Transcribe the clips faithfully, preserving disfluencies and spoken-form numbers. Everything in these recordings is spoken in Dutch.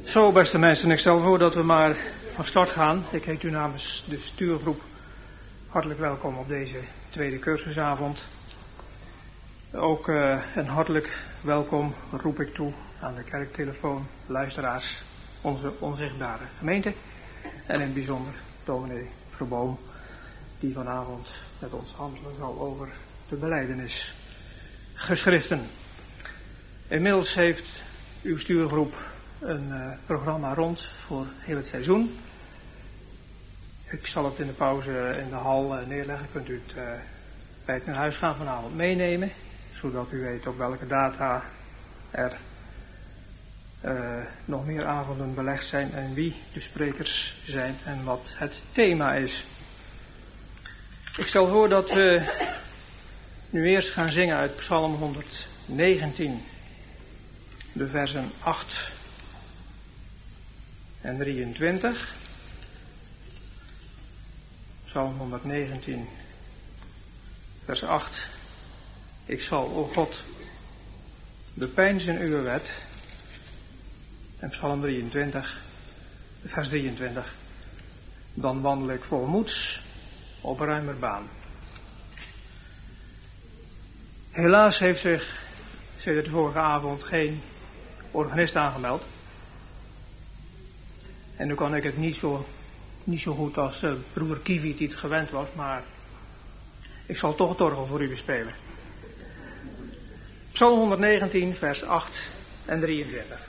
Zo, beste mensen, ik stel voor dat we maar van start gaan. Ik heet u namens de stuurgroep hartelijk welkom op deze tweede cursusavond. Ook uh, een hartelijk welkom roep ik toe aan de kerktelefoon, luisteraars, onze onzichtbare gemeente. En in het bijzonder dominee Verboom, die vanavond met ons handelen zal over de belijdenis geschriften. Inmiddels heeft uw stuurgroep een uh, programma rond voor heel het seizoen. Ik zal het in de pauze in de hal uh, neerleggen. Kunt u het uh, bij het naar huis gaan vanavond meenemen, zodat u weet op welke data er uh, nog meer avonden belegd zijn en wie de sprekers zijn en wat het thema is. Ik stel voor dat we nu eerst gaan zingen uit Psalm honderdnegentien, de versen acht en drieëntwintig. Psalm honderdnegentien, vers acht. Ik zal, o God, bepeinzen uw wet. En Psalm drieëntwintig, vers drieëntwintig. Dan wandel ik volmoeds op ruimer baan. Helaas heeft zich sinds de vorige avond geen organist aangemeld. En nu kan ik het niet zo, niet zo goed als uh, broer Kivi die het gewend was, maar ik zal toch het orgel voor u bespelen. Psalm honderdnegentien, vers acht en drieëntwintig.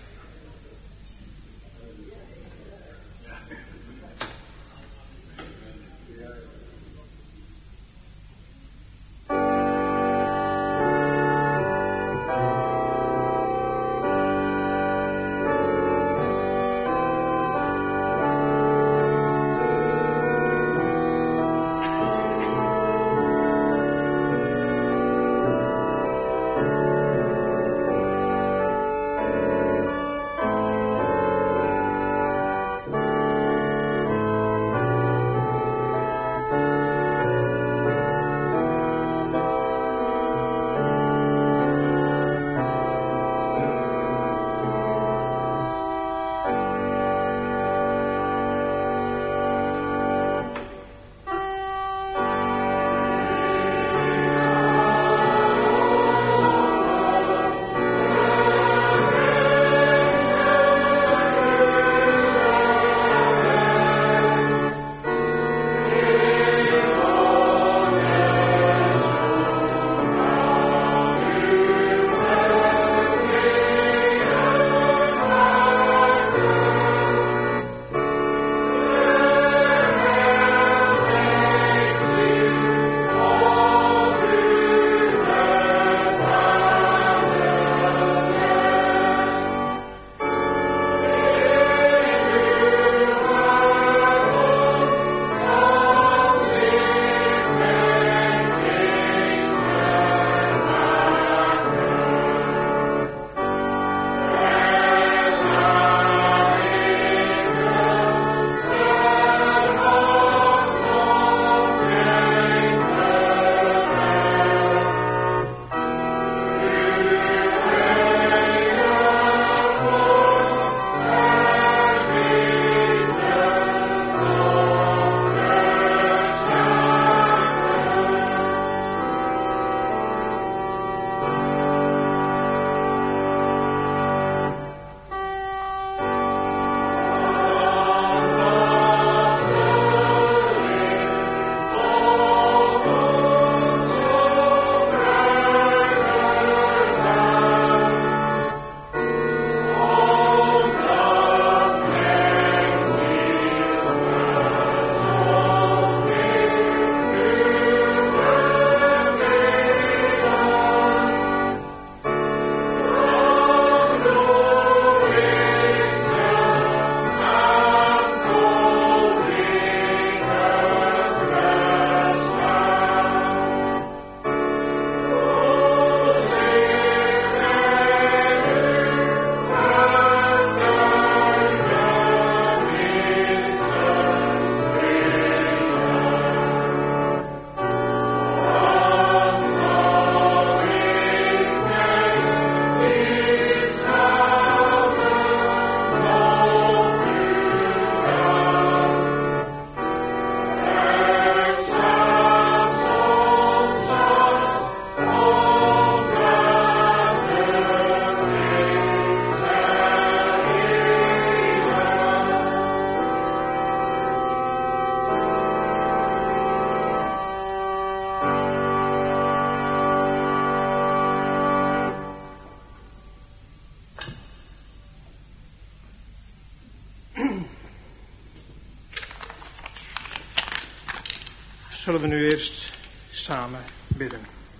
zullen we nu eerst samen bidden.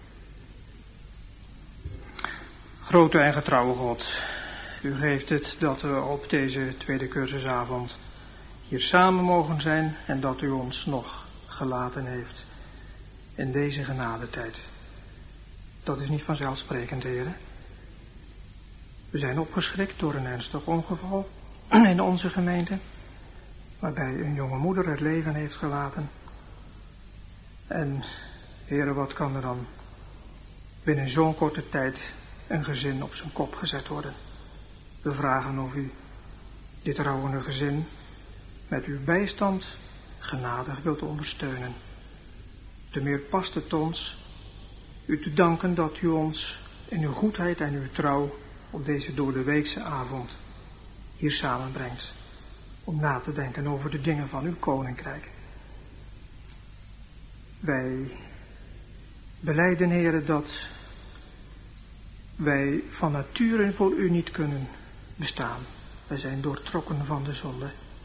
Grote en getrouwe God, u geeft het dat we op deze tweede cursusavond hier samen mogen zijn en dat u ons nog gelaten heeft in deze genadetijd. Dat is niet vanzelfsprekend, heren. We zijn opgeschrikt door een ernstig ongeval in onze gemeente, waarbij een jonge moeder het leven heeft gelaten. En, heren, wat kan er dan binnen zo'n korte tijd een gezin op zijn kop gezet worden? We vragen of u dit rouwende gezin met uw bijstand genadig wilt ondersteunen. Te meer past het ons u te danken dat u ons in uw goedheid en uw trouw op deze doordeweekse avond hier samenbrengt, om na te denken over de dingen van uw koninkrijk. Wij belijden, heren, dat wij van nature voor u niet kunnen bestaan. Wij zijn doortrokken van de zonde,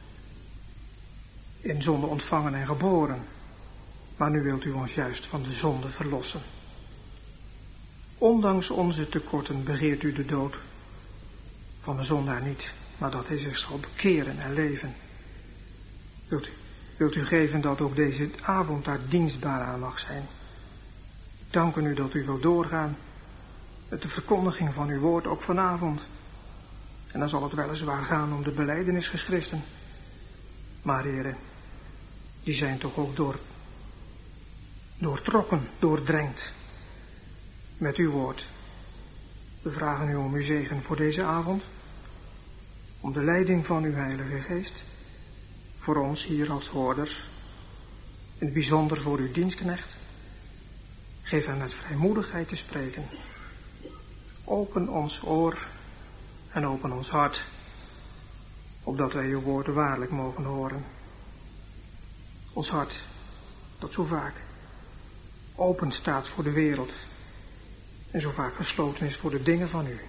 in zonde ontvangen en geboren, maar nu wilt u ons juist van de zonde verlossen. Ondanks onze tekorten begeert u de dood van de zondaar niet, maar dat hij zich zal bekeren en leven. Wilt u, wilt u geven dat ook deze avond daar dienstbaar aan mag zijn. Danken u dat u wilt doorgaan met de verkondiging van uw woord ook vanavond. En dan zal het weliswaar gaan om de belijdenisgeschriften. Maar, heren, die zijn toch ook door, doortrokken, doordrenkt met uw woord. We vragen u om uw zegen voor deze avond, om de leiding van uw Heilige Geest, voor ons hier als hoorders, in het bijzonder voor uw dienstknecht. Geef hem met vrijmoedigheid te spreken. Open ons oor en open ons hart, opdat wij uw woorden waarlijk mogen horen. Ons hart, dat zo vaak open staat voor de wereld en zo vaak gesloten is voor de dingen van u.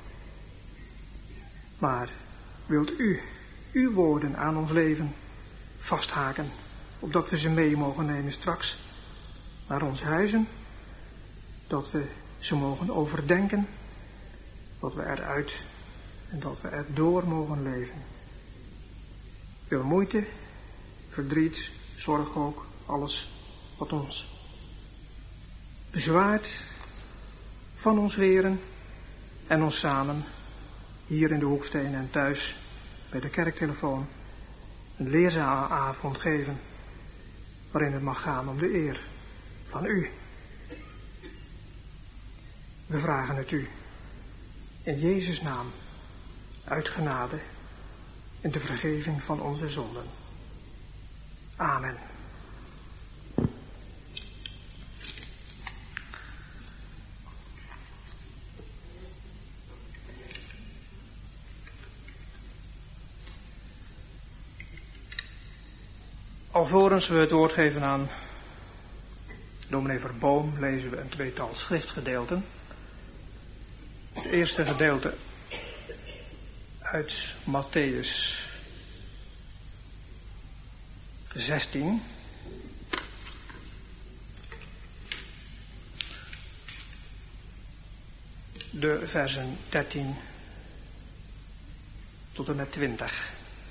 Maar wilt u uw woorden aan ons leven vasthaken, opdat we ze mee mogen nemen straks naar onze huizen, dat we ze mogen overdenken, dat we eruit en dat we erdoor mogen leven. Veel moeite, verdriet, zorg ook, alles wat ons bezwaart, van ons weren en ons samen hier in de Hoeksteen en thuis bij de kerktelefoon een leerzaalavond geven, waarin het mag gaan om de eer van u. We vragen het u in Jezus' naam, uit genade, in de vergeving van onze zonden. Amen. Alvorens we het woord geven aan dominee Verboom, lezen we een tweetal schriftgedeelten. Het eerste gedeelte uit Mattheüs zestien. De versen dertien tot en met twintig.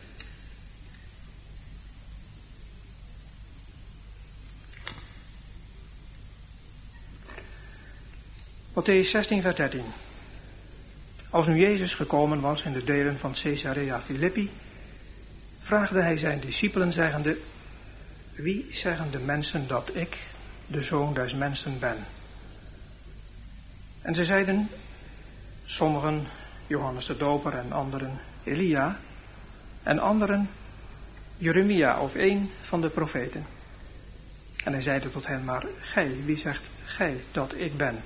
Mattheüs zestien, vers dertien. Als nu Jezus gekomen was in de delen van Caesarea Philippi, vraagde hij zijn discipelen zeggende: wie zeggen de mensen dat ik, de Zoon des Mensen, ben? En ze zeiden, sommigen Johannes de Doper en anderen Elia, en anderen Jeremia of een van de profeten. En hij zeide tot hen: maar gij, wie zegt gij dat ik ben?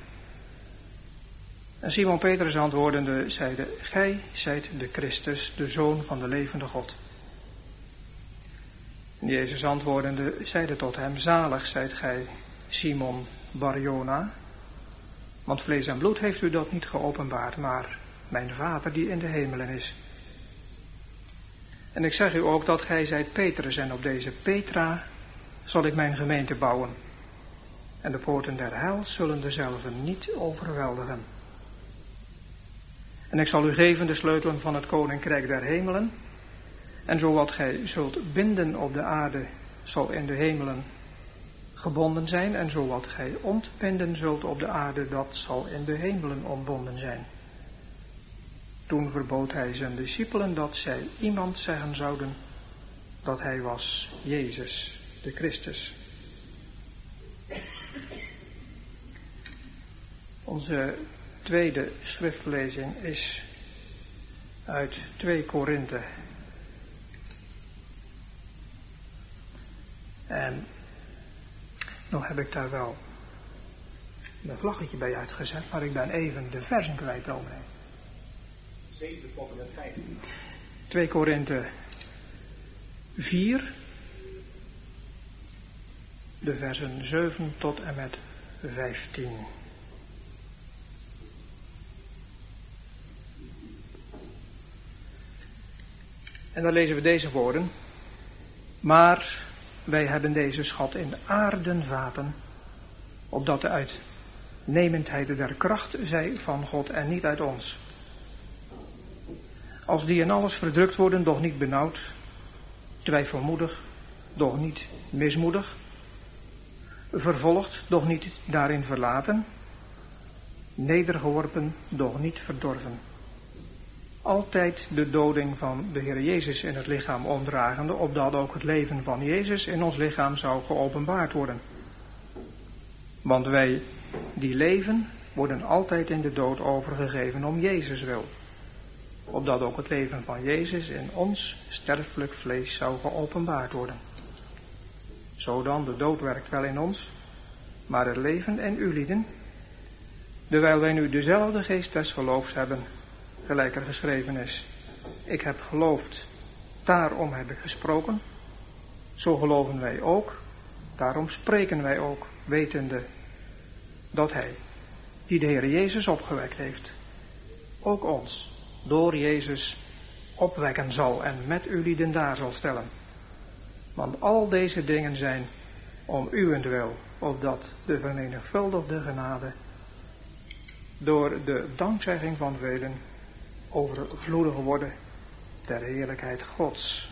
En Simon Petrus antwoordende zeide: gij zijt de Christus, de Zoon van de levende God. En Jezus antwoordende zeide tot hem: zalig zijt gij, Simon Barjona, want vlees en bloed heeft u dat niet geopenbaard, maar mijn Vader die in de hemelen is. En ik zeg u ook dat gij zijt Petrus, en op deze Petra zal ik mijn gemeente bouwen. en de poorten der hel zullen dezelfde niet overweldigen. En ik zal u geven de sleutelen van het koninkrijk der hemelen, en zo wat gij zult binden op de aarde, zal in de hemelen gebonden zijn, en zo wat gij ontbinden zult op de aarde, dat zal in de hemelen ontbonden zijn. Toen verbood hij zijn discipelen dat zij iemand zeggen zouden dat hij was Jezus, de Christus. Onze tweede schriftlezing is uit twee Korinthe. En nog heb ik daar wel een vlaggetje bij uitgezet, maar ik ben even de versen kwijt, dominee. zeven tot en met vijftien. twee Korinthe vier, de versen zeven tot en met vijftien. En dan lezen we deze woorden. Maar wij hebben deze schat in aarden vaten, opdat de uitnemendheid der kracht zij van God en niet uit ons. Als die in alles verdrukt worden, doch niet benauwd, twijfelmoedig, doch niet mismoedig, vervolgd, doch niet daarin verlaten, nedergeworpen, doch niet verdorven. Altijd de doding van de Heer Jezus in het lichaam omdragende, opdat ook het leven van Jezus in ons lichaam zou geopenbaard worden. Want wij die leven, worden altijd in de dood overgegeven om Jezus wil. Opdat ook het leven van Jezus in ons sterfelijk vlees zou geopenbaard worden. Zodan de dood werkt wel in ons, maar het leven in u lieden, terwijl wij nu dezelfde geest des geloofs hebben, gelijk er geschreven is. Ik heb geloofd, daarom heb ik gesproken. Zo geloven wij ook, daarom spreken wij ook, wetende dat hij, die de Heer Jezus opgewekt heeft, ook ons door Jezus opwekken zal en met u lieden daar zal stellen. Want al deze dingen zijn om uwentwil, opdat de vermenigvuldigde genade door de dankzegging van velen overvloedig worden ter heerlijkheid Gods.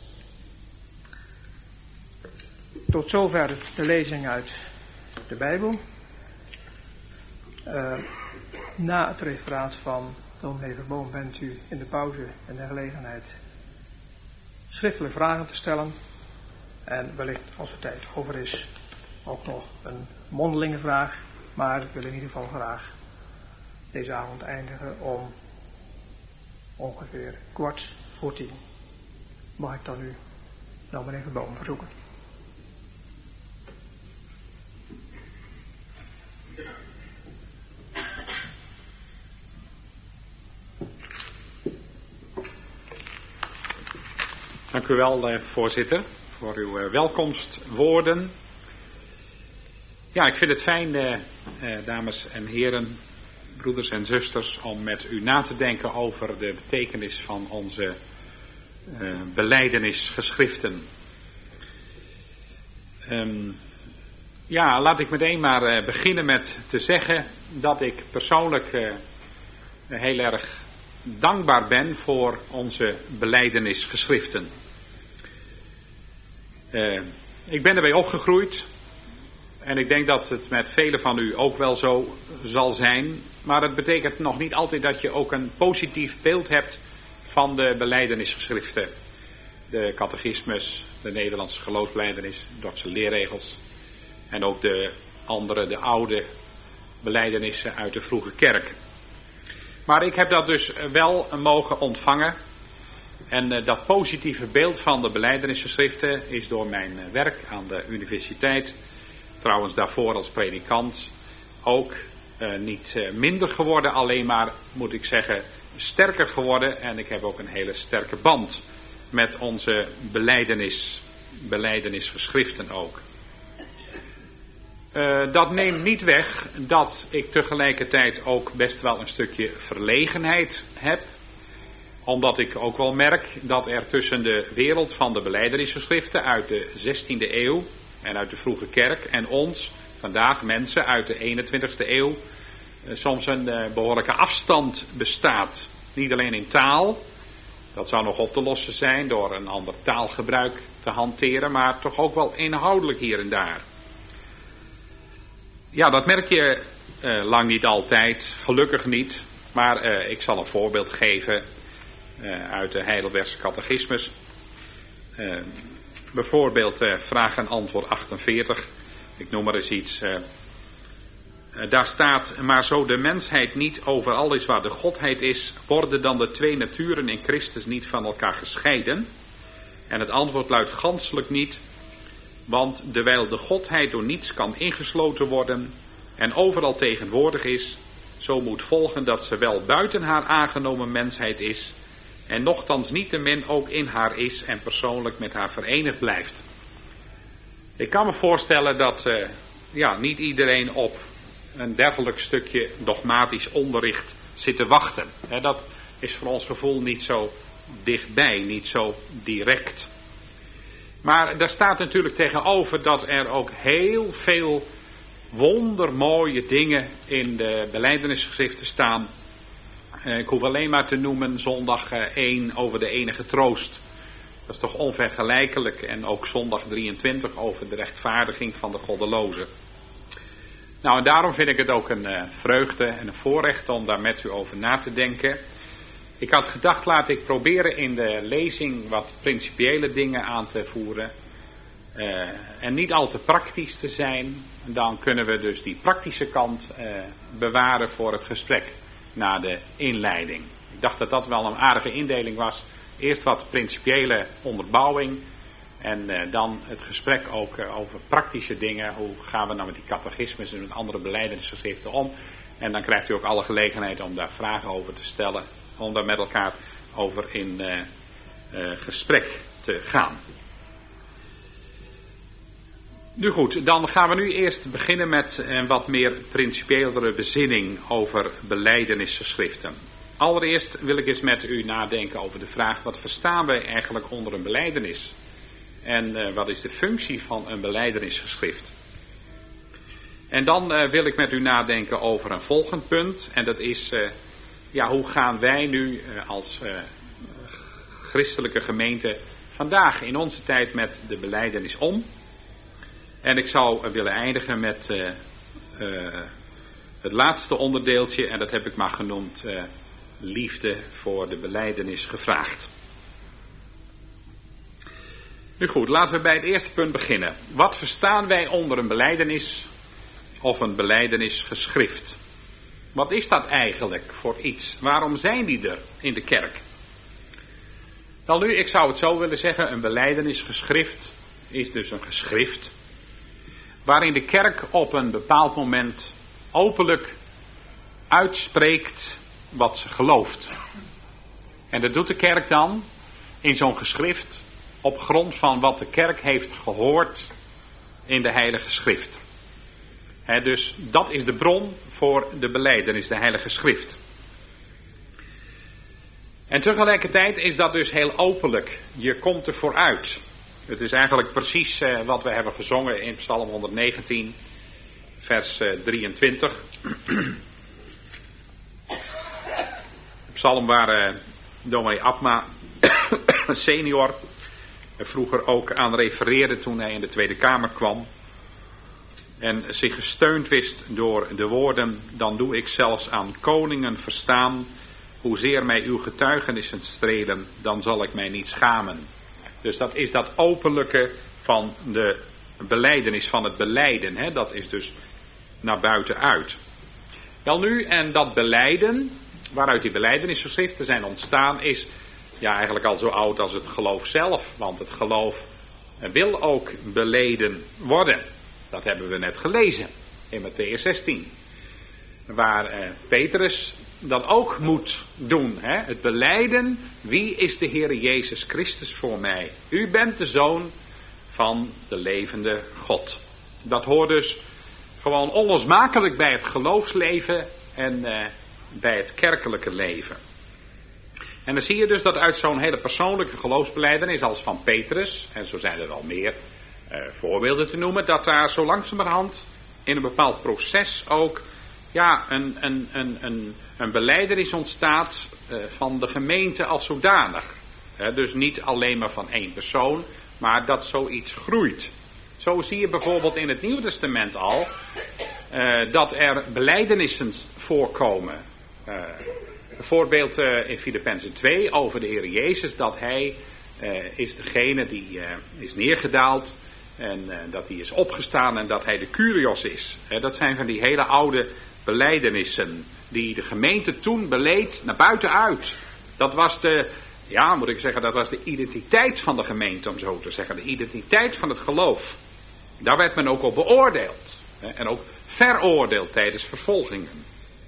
Tot zover de lezing uit de Bijbel. Uh, na het referaat van dominee Verboom bent u in de pauze in de gelegenheid schriftelijke vragen te stellen. En wellicht als er tijd over is ook nog een mondelinge vraag. Maar ik wil in ieder geval graag deze avond eindigen om ongeveer kwart voor tien. Mag ik dan u nou meneer Verboom verzoeken? Dank u wel, eh, voorzitter, voor uw eh, welkomstwoorden. Ja, ik vind het fijn, eh, eh, dames en heren, broeders en zusters, om met u na te denken over de betekenis van onze uh, belijdenisgeschriften. Um, ja, laat ik meteen maar uh, beginnen met te zeggen dat ik persoonlijk uh, heel erg dankbaar ben voor onze belijdenisgeschriften. Uh, ik ben erbij opgegroeid en ik denk dat het met velen van u ook wel zo zal zijn. Maar het betekent nog niet altijd dat je ook een positief beeld hebt van de belijdenisgeschriften. De catechismus, de Nederlandse geloofsbelijdenis, de Dordtse leerregels. En ook de andere, de oude belijdenissen uit de vroege kerk. Maar ik heb dat dus wel mogen ontvangen. En uh, dat positieve beeld van de belijdenisgeschriften is door mijn uh, werk aan de universiteit, trouwens daarvoor als predikant, ook uh, niet uh, minder geworden, alleen maar, moet ik zeggen, sterker geworden. En ik heb ook een hele sterke band met onze belijdenis, belijdenisgeschriften ook. Uh, dat neemt niet weg dat ik tegelijkertijd ook best wel een stukje verlegenheid heb. Omdat ik ook wel merk dat er tussen de wereld van de belijdenisgeschriften uit de zestiende eeuw en uit de vroege kerk en ons vandaag mensen uit de eenentwintigste eeuw uh, soms een uh, behoorlijke afstand bestaat. Niet alleen in taal, dat zou nog op te lossen zijn door een ander taalgebruik te hanteren, maar toch ook wel inhoudelijk hier en daar. Ja, dat merk je uh, lang niet altijd, gelukkig niet, maar uh, ik zal een voorbeeld geven uh, uit de Heidelbergse catechismus. Uh, bijvoorbeeld uh, vraag en antwoord achtenveertig, ik noem maar eens iets. Uh, uh, daar staat, maar zo de mensheid niet overal is waar de godheid is, worden dan de twee naturen in Christus niet van elkaar gescheiden? En het antwoord luidt ganschelijk niet, want dewijl de godheid door niets kan ingesloten worden en overal tegenwoordig is, zo moet volgen dat ze wel buiten haar aangenomen mensheid is en nochtans niettemin ook in haar is en persoonlijk met haar verenigd blijft. Ik kan me voorstellen dat uh, ja, niet iedereen op een dergelijk stukje dogmatisch onderricht zit te wachten. He, dat is voor ons gevoel niet zo dichtbij, niet zo direct. Maar daar staat natuurlijk tegenover dat er ook heel veel wondermooie dingen in de belijdenisgeschriften staan. Ik hoef alleen maar te noemen zondag één over de enige troost. Dat is toch onvergelijkelijk. En ook zondag drieëntwintig over de rechtvaardiging van de goddelozen. Nou, en daarom vind ik het ook een uh, vreugde en een voorrecht om daar met u over na te denken. Ik had gedacht, laat ik proberen in de lezing wat principiële dingen aan te voeren. Uh, en niet al te praktisch te zijn. Dan kunnen we dus die praktische kant uh, bewaren voor het gesprek na de inleiding. Ik dacht dat dat wel een aardige indeling was. Eerst wat principiële onderbouwing. En uh, dan het gesprek ook uh, over praktische dingen. Hoe gaan we nou met die catechismes en met andere belijdenisgeschriften om. En dan krijgt u ook alle gelegenheid om daar vragen over te stellen. Om daar met elkaar over in uh, uh, gesprek te gaan. Nu goed, dan gaan we nu eerst beginnen met een wat meer principiëlere bezinning over belijdenisgeschriften. Allereerst wil ik eens met u nadenken over de vraag, wat verstaan wij eigenlijk onder een belijdenis? En uh, wat is de functie van een belijdenisgeschrift? En dan uh, wil ik met u nadenken over een volgend punt. En dat is, uh, ja, hoe gaan wij nu uh, als uh, christelijke gemeente vandaag in onze tijd met de belijdenis om? En ik zou uh, willen eindigen met uh, uh, het laatste onderdeeltje. En dat heb ik maar genoemd, uh, liefde voor de belijdenis gevraagd. Nu goed, laten we bij het eerste punt beginnen. Wat verstaan wij onder een belijdenis of een belijdenisgeschrift? Wat is dat eigenlijk voor iets? Waarom zijn die er in de kerk? Dan nu, ik zou het zo willen zeggen, een belijdenisgeschrift is dus een geschrift waarin de kerk op een bepaald moment openlijk uitspreekt wat ze gelooft. En dat doet de kerk dan in zo'n geschrift op grond van wat de kerk heeft gehoord in de Heilige Schrift. He, dus dat is de bron voor de belijdenis, de Heilige Schrift. En tegelijkertijd is dat dus heel openlijk. Je komt er vooruit. Het is eigenlijk precies uh, wat we hebben gezongen in Psalm honderdnegentien, vers uh, drieëntwintig. De psalm waar uh, dominee Abma senior vroeger ook aan refereerde toen hij in de Tweede Kamer kwam. En zich gesteund wist door de woorden, dan doe ik zelfs aan koningen verstaan, hoezeer mij uw getuigenissen strelen, dan zal ik mij niet schamen. Dus dat is dat openlijke van de belijdenis, van het belijden. Hè? Dat is dus naar buiten uit. Wel nu, en dat belijden, waaruit die belijdenisgeschriften zijn ontstaan, is ja eigenlijk al zo oud als het geloof zelf. Want het geloof wil ook beleden worden. Dat hebben we net gelezen in Mattheüs zestien. Waar eh, Petrus dat ook moet doen. Hè? Het belijden, wie is de Heer Jezus Christus voor mij? U bent de Zoon van de levende God. Dat hoort dus gewoon onlosmakelijk bij het geloofsleven en eh, bij het kerkelijke leven. En dan zie je dus dat uit zo'n hele persoonlijke geloofsbelijdenis als van Petrus, en zo zijn er wel meer uh, voorbeelden te noemen, dat daar zo langzamerhand in een bepaald proces ook ja, een, een, een, een, een belijdenis ontstaat uh, van de gemeente als zodanig. He, dus niet alleen maar van één persoon, maar dat zoiets groeit. Zo zie je bijvoorbeeld in het Nieuwe Testament al uh, dat er belijdenissen voorkomen. Uh, een voorbeeld uh, in Filippenzen twee over de Heer Jezus, dat hij uh, is degene die uh, is neergedaald en uh, dat hij is opgestaan en dat hij de Kyrios is. Uh, dat zijn van die hele oude belijdenissen die de gemeente toen beleed naar buiten uit. Dat was de, ja moet ik zeggen, dat was de identiteit van de gemeente, om zo te zeggen. De identiteit van het geloof. Daar werd men ook op beoordeeld. Hè, en ook veroordeeld tijdens vervolgingen.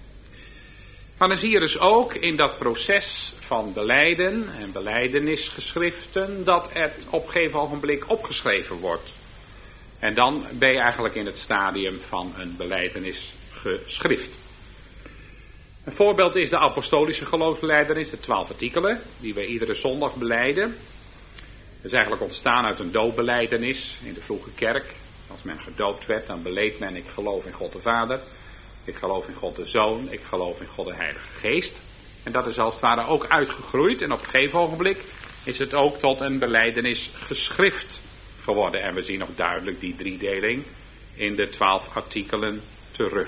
Maar dan zie je dus ook in dat proces van belijden en belijdenisgeschriften dat het op een gegeven ogenblik opgeschreven wordt. En dan ben je eigenlijk in het stadium van een belijdenisgeschrift. Een voorbeeld is de apostolische geloofsbelijdenis, de twaalf artikelen, die we iedere zondag belijden. Dat is eigenlijk ontstaan uit een doopbelijdenis in de vroege kerk. Als men gedoopt werd, dan beleed men: ik geloof in God de Vader, ik geloof in God de Zoon, ik geloof in God de Heilige Geest. En dat is als het ware ook uitgegroeid en op een gegeven ogenblik is het ook tot een belijdenisgeschrift geworden. En we zien nog duidelijk die driedeling in de twaalf artikelen terug.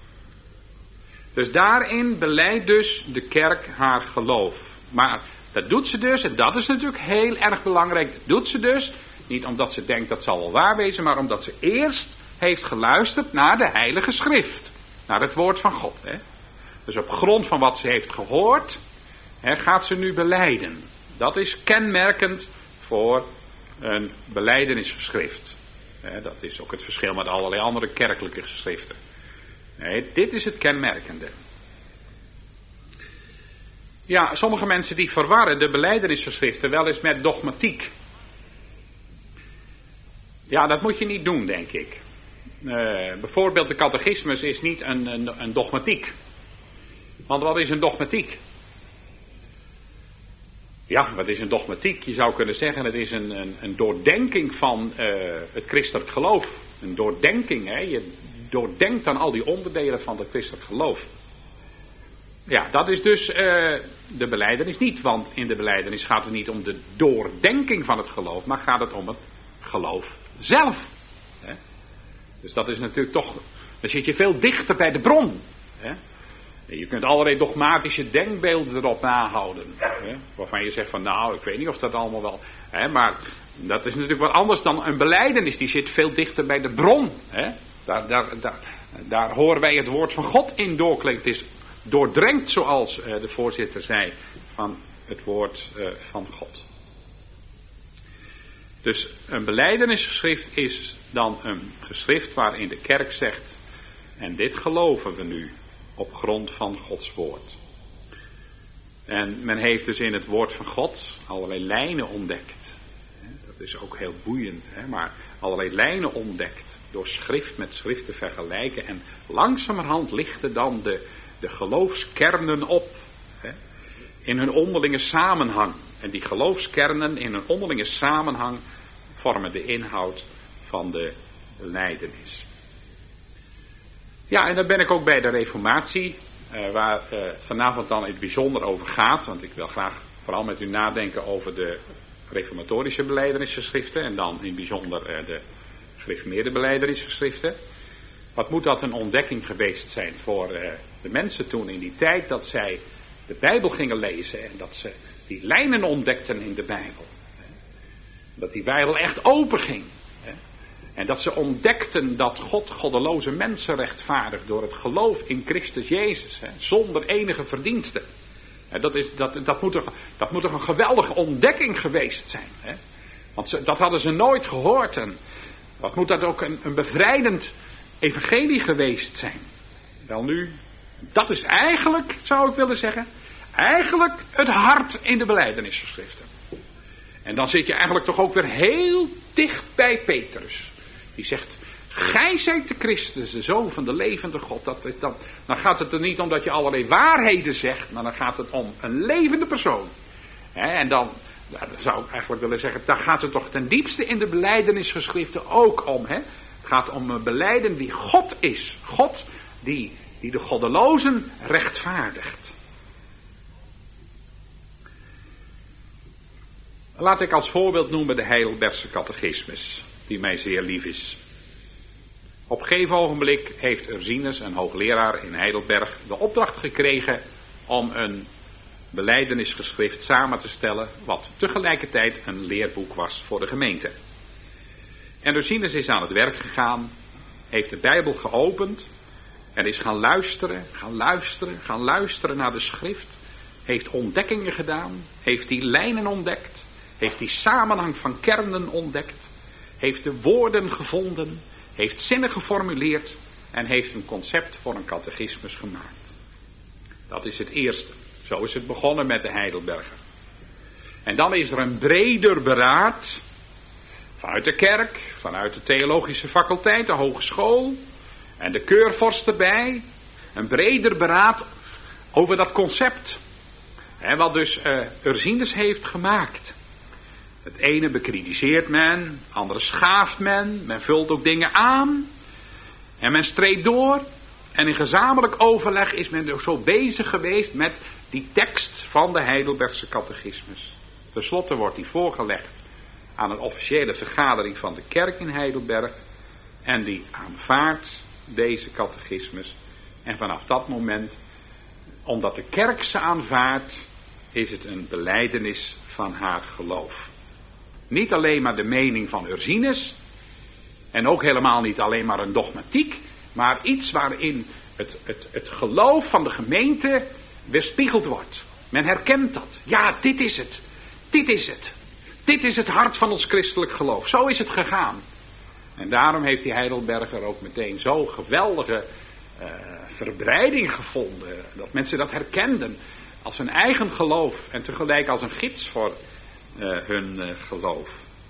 Dus daarin beleidt dus de kerk haar geloof. Maar dat doet ze dus, en dat is natuurlijk heel erg belangrijk, dat doet ze dus niet omdat ze denkt dat zal wel waar wezen, maar omdat ze eerst heeft geluisterd naar de Heilige Schrift. Naar het woord van God. Hè. Dus op grond van wat ze heeft gehoord, hè, gaat ze nu belijden. Dat is kenmerkend voor een belijdenisgeschrift. Hè, dat is ook het verschil met allerlei andere kerkelijke geschriften. Nee, dit is het kenmerkende. Ja, sommige mensen die verwarren de belijdenisgeschriften wel eens met dogmatiek. Ja, dat moet je niet doen, denk ik. Uh, bijvoorbeeld de catechismus is niet een, een, een dogmatiek. Want wat is een dogmatiek? Ja, wat is een dogmatiek? Je zou kunnen zeggen, het is een, een, een doordenking van uh, het christelijk geloof. Een doordenking, hè. Je doordenkt aan al die onderdelen van het christelijk geloof. Ja, dat is dus uh, de belijdenis niet. Want in de belijdenis gaat het niet om de doordenking van het geloof, maar gaat het om het geloof zelf. Hè? Dus dat is natuurlijk toch, dan zit je veel dichter bij de bron. Hè? Je kunt allerlei dogmatische denkbeelden erop nahouden. Hè? Waarvan je zegt van nou, ik weet niet of dat allemaal wel. Hè? Maar dat is natuurlijk wat anders dan een belijdenis. Die zit veel dichter bij de bron. Hè? Daar, daar, daar, daar horen wij het woord van God in doorklinkt. Het is doordrenkt, zoals uh, de voorzitter zei, van het woord uh, van God. Dus een belijdenisgeschrift is dan een geschrift waarin de kerk zegt: en dit geloven we nu op grond van Gods woord. En men heeft dus in het woord van God allerlei lijnen ontdekt. Dat is ook heel boeiend, hè? Maar allerlei lijnen ontdekt door schrift met schrift te vergelijken. En langzamerhand lichten dan de, de geloofskernen op. Hè? In hun onderlinge samenhang. En die geloofskernen in hun onderlinge samenhang vormen de inhoud van de belijdenis. Ja, en dan ben ik ook bij de Reformatie, uh, waar uh, vanavond dan in het bijzonder over gaat. Want ik wil graag vooral met u nadenken over de reformatorische belijdenisgeschriften. En dan in het bijzonder uh, de gereformeerde belijdenisgeschriften. Wat moet dat een ontdekking geweest zijn voor uh, de mensen toen in die tijd, dat zij de Bijbel gingen lezen en dat ze die lijnen ontdekten in de Bijbel. Dat die Bijbel echt open ging. En dat ze ontdekten dat God goddeloze mensen rechtvaardigt door het geloof in Christus Jezus. Zonder enige verdienste. Dat, is, dat, dat, moet toch, dat moet toch een geweldige ontdekking geweest zijn. Hè? Want ze, dat hadden ze nooit gehoord. En wat moet dat ook een, een bevrijdend evangelie geweest zijn. Wel nu, dat is eigenlijk, zou ik willen zeggen, eigenlijk het hart in de belijdenisgeschriften. En dan zit je eigenlijk toch ook weer heel dicht bij Petrus. Die zegt: gij zijt de Christus, de Zoon van de levende God. Dat, dat, dan gaat het er niet om dat je allerlei waarheden zegt, maar dan gaat het om een levende persoon. He, en dan, nou, dan zou ik eigenlijk willen zeggen, daar gaat het toch ten diepste in de belijdenisgeschriften ook om. He? Het gaat om een belijden wie God is. God die, die de goddelozen rechtvaardigt. Laat ik als voorbeeld noemen de Heidelbergse catechismus, die mij zeer lief is. Op een gegeven ogenblik heeft Ursinus, een hoogleraar in Heidelberg, de opdracht gekregen om een belijdenisgeschrift samen te stellen, wat tegelijkertijd een leerboek was voor de gemeente. En Ursinus is aan het werk gegaan, heeft de Bijbel geopend en is gaan luisteren, gaan luisteren, gaan luisteren naar de schrift, heeft ontdekkingen gedaan, heeft die lijnen ontdekt, heeft die samenhang van kernen ontdekt, heeft de woorden gevonden, heeft zinnen geformuleerd en heeft een concept voor een catechismus gemaakt. Dat is het eerste. Zo is het begonnen met de Heidelberger. En dan is er een breder beraad vanuit de kerk, vanuit de theologische faculteit, de hogeschool en de keurvorst erbij. Een breder beraad over dat concept. Hè, wat dus uh, Ursinus heeft gemaakt. Het ene bekritiseert men, het andere schaaft men, men vult ook dingen aan en men streept door. En in gezamenlijk overleg is men ook zo bezig geweest met die tekst van de Heidelbergse catechismus. Ten slotte wordt die voorgelegd aan een officiële vergadering van de kerk in Heidelberg en die aanvaardt deze catechismus. En vanaf dat moment, omdat de kerk ze aanvaardt, is het een belijdenis van haar geloof. Niet alleen maar de mening van Ursinus en ook helemaal niet alleen maar een dogmatiek, maar iets waarin het, het, het geloof van de gemeente weerspiegeld wordt. Men herkent dat. Ja, dit is het. Dit is het. Dit is het hart van ons christelijk geloof. Zo is het gegaan. En daarom heeft die Heidelberger ook meteen zo'n geweldige uh, verbreiding gevonden. Dat mensen dat herkenden als hun eigen geloof en tegelijk als een gids voor uh, hun uh, geloof.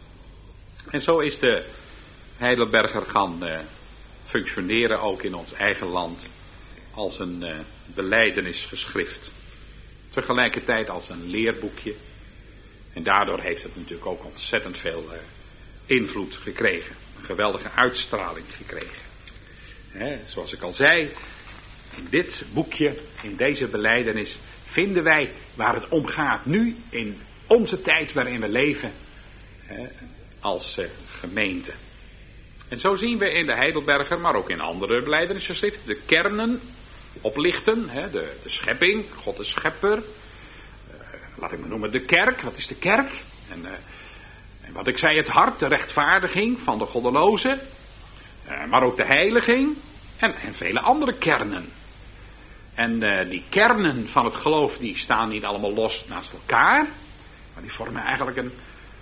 En zo is de Heidelberger gaan uh, functioneren ook in ons eigen land als een uh, belijdenisgeschrift. Tegelijkertijd als een leerboekje. En daardoor heeft het natuurlijk ook ontzettend veel uh, invloed gekregen. Een geweldige uitstraling gekregen. Hè, zoals ik al zei, in dit boekje, in deze belijdenis, vinden wij waar het om gaat nu in onze tijd waarin we leven hè, als uh, gemeente. En zo zien we in de Heidelberger, maar ook in andere belijdenisgeschriften, de kernen oplichten. Hè, de, de schepping, God de schepper. Uh, laat ik maar noemen de kerk. Wat is de kerk? En, uh, en wat ik zei, het hart, de rechtvaardiging van de goddelozen. Uh, maar ook de heiliging. En, en vele andere kernen. En uh, die kernen van het geloof, die staan niet allemaal los naast elkaar. Maar die vormen eigenlijk een,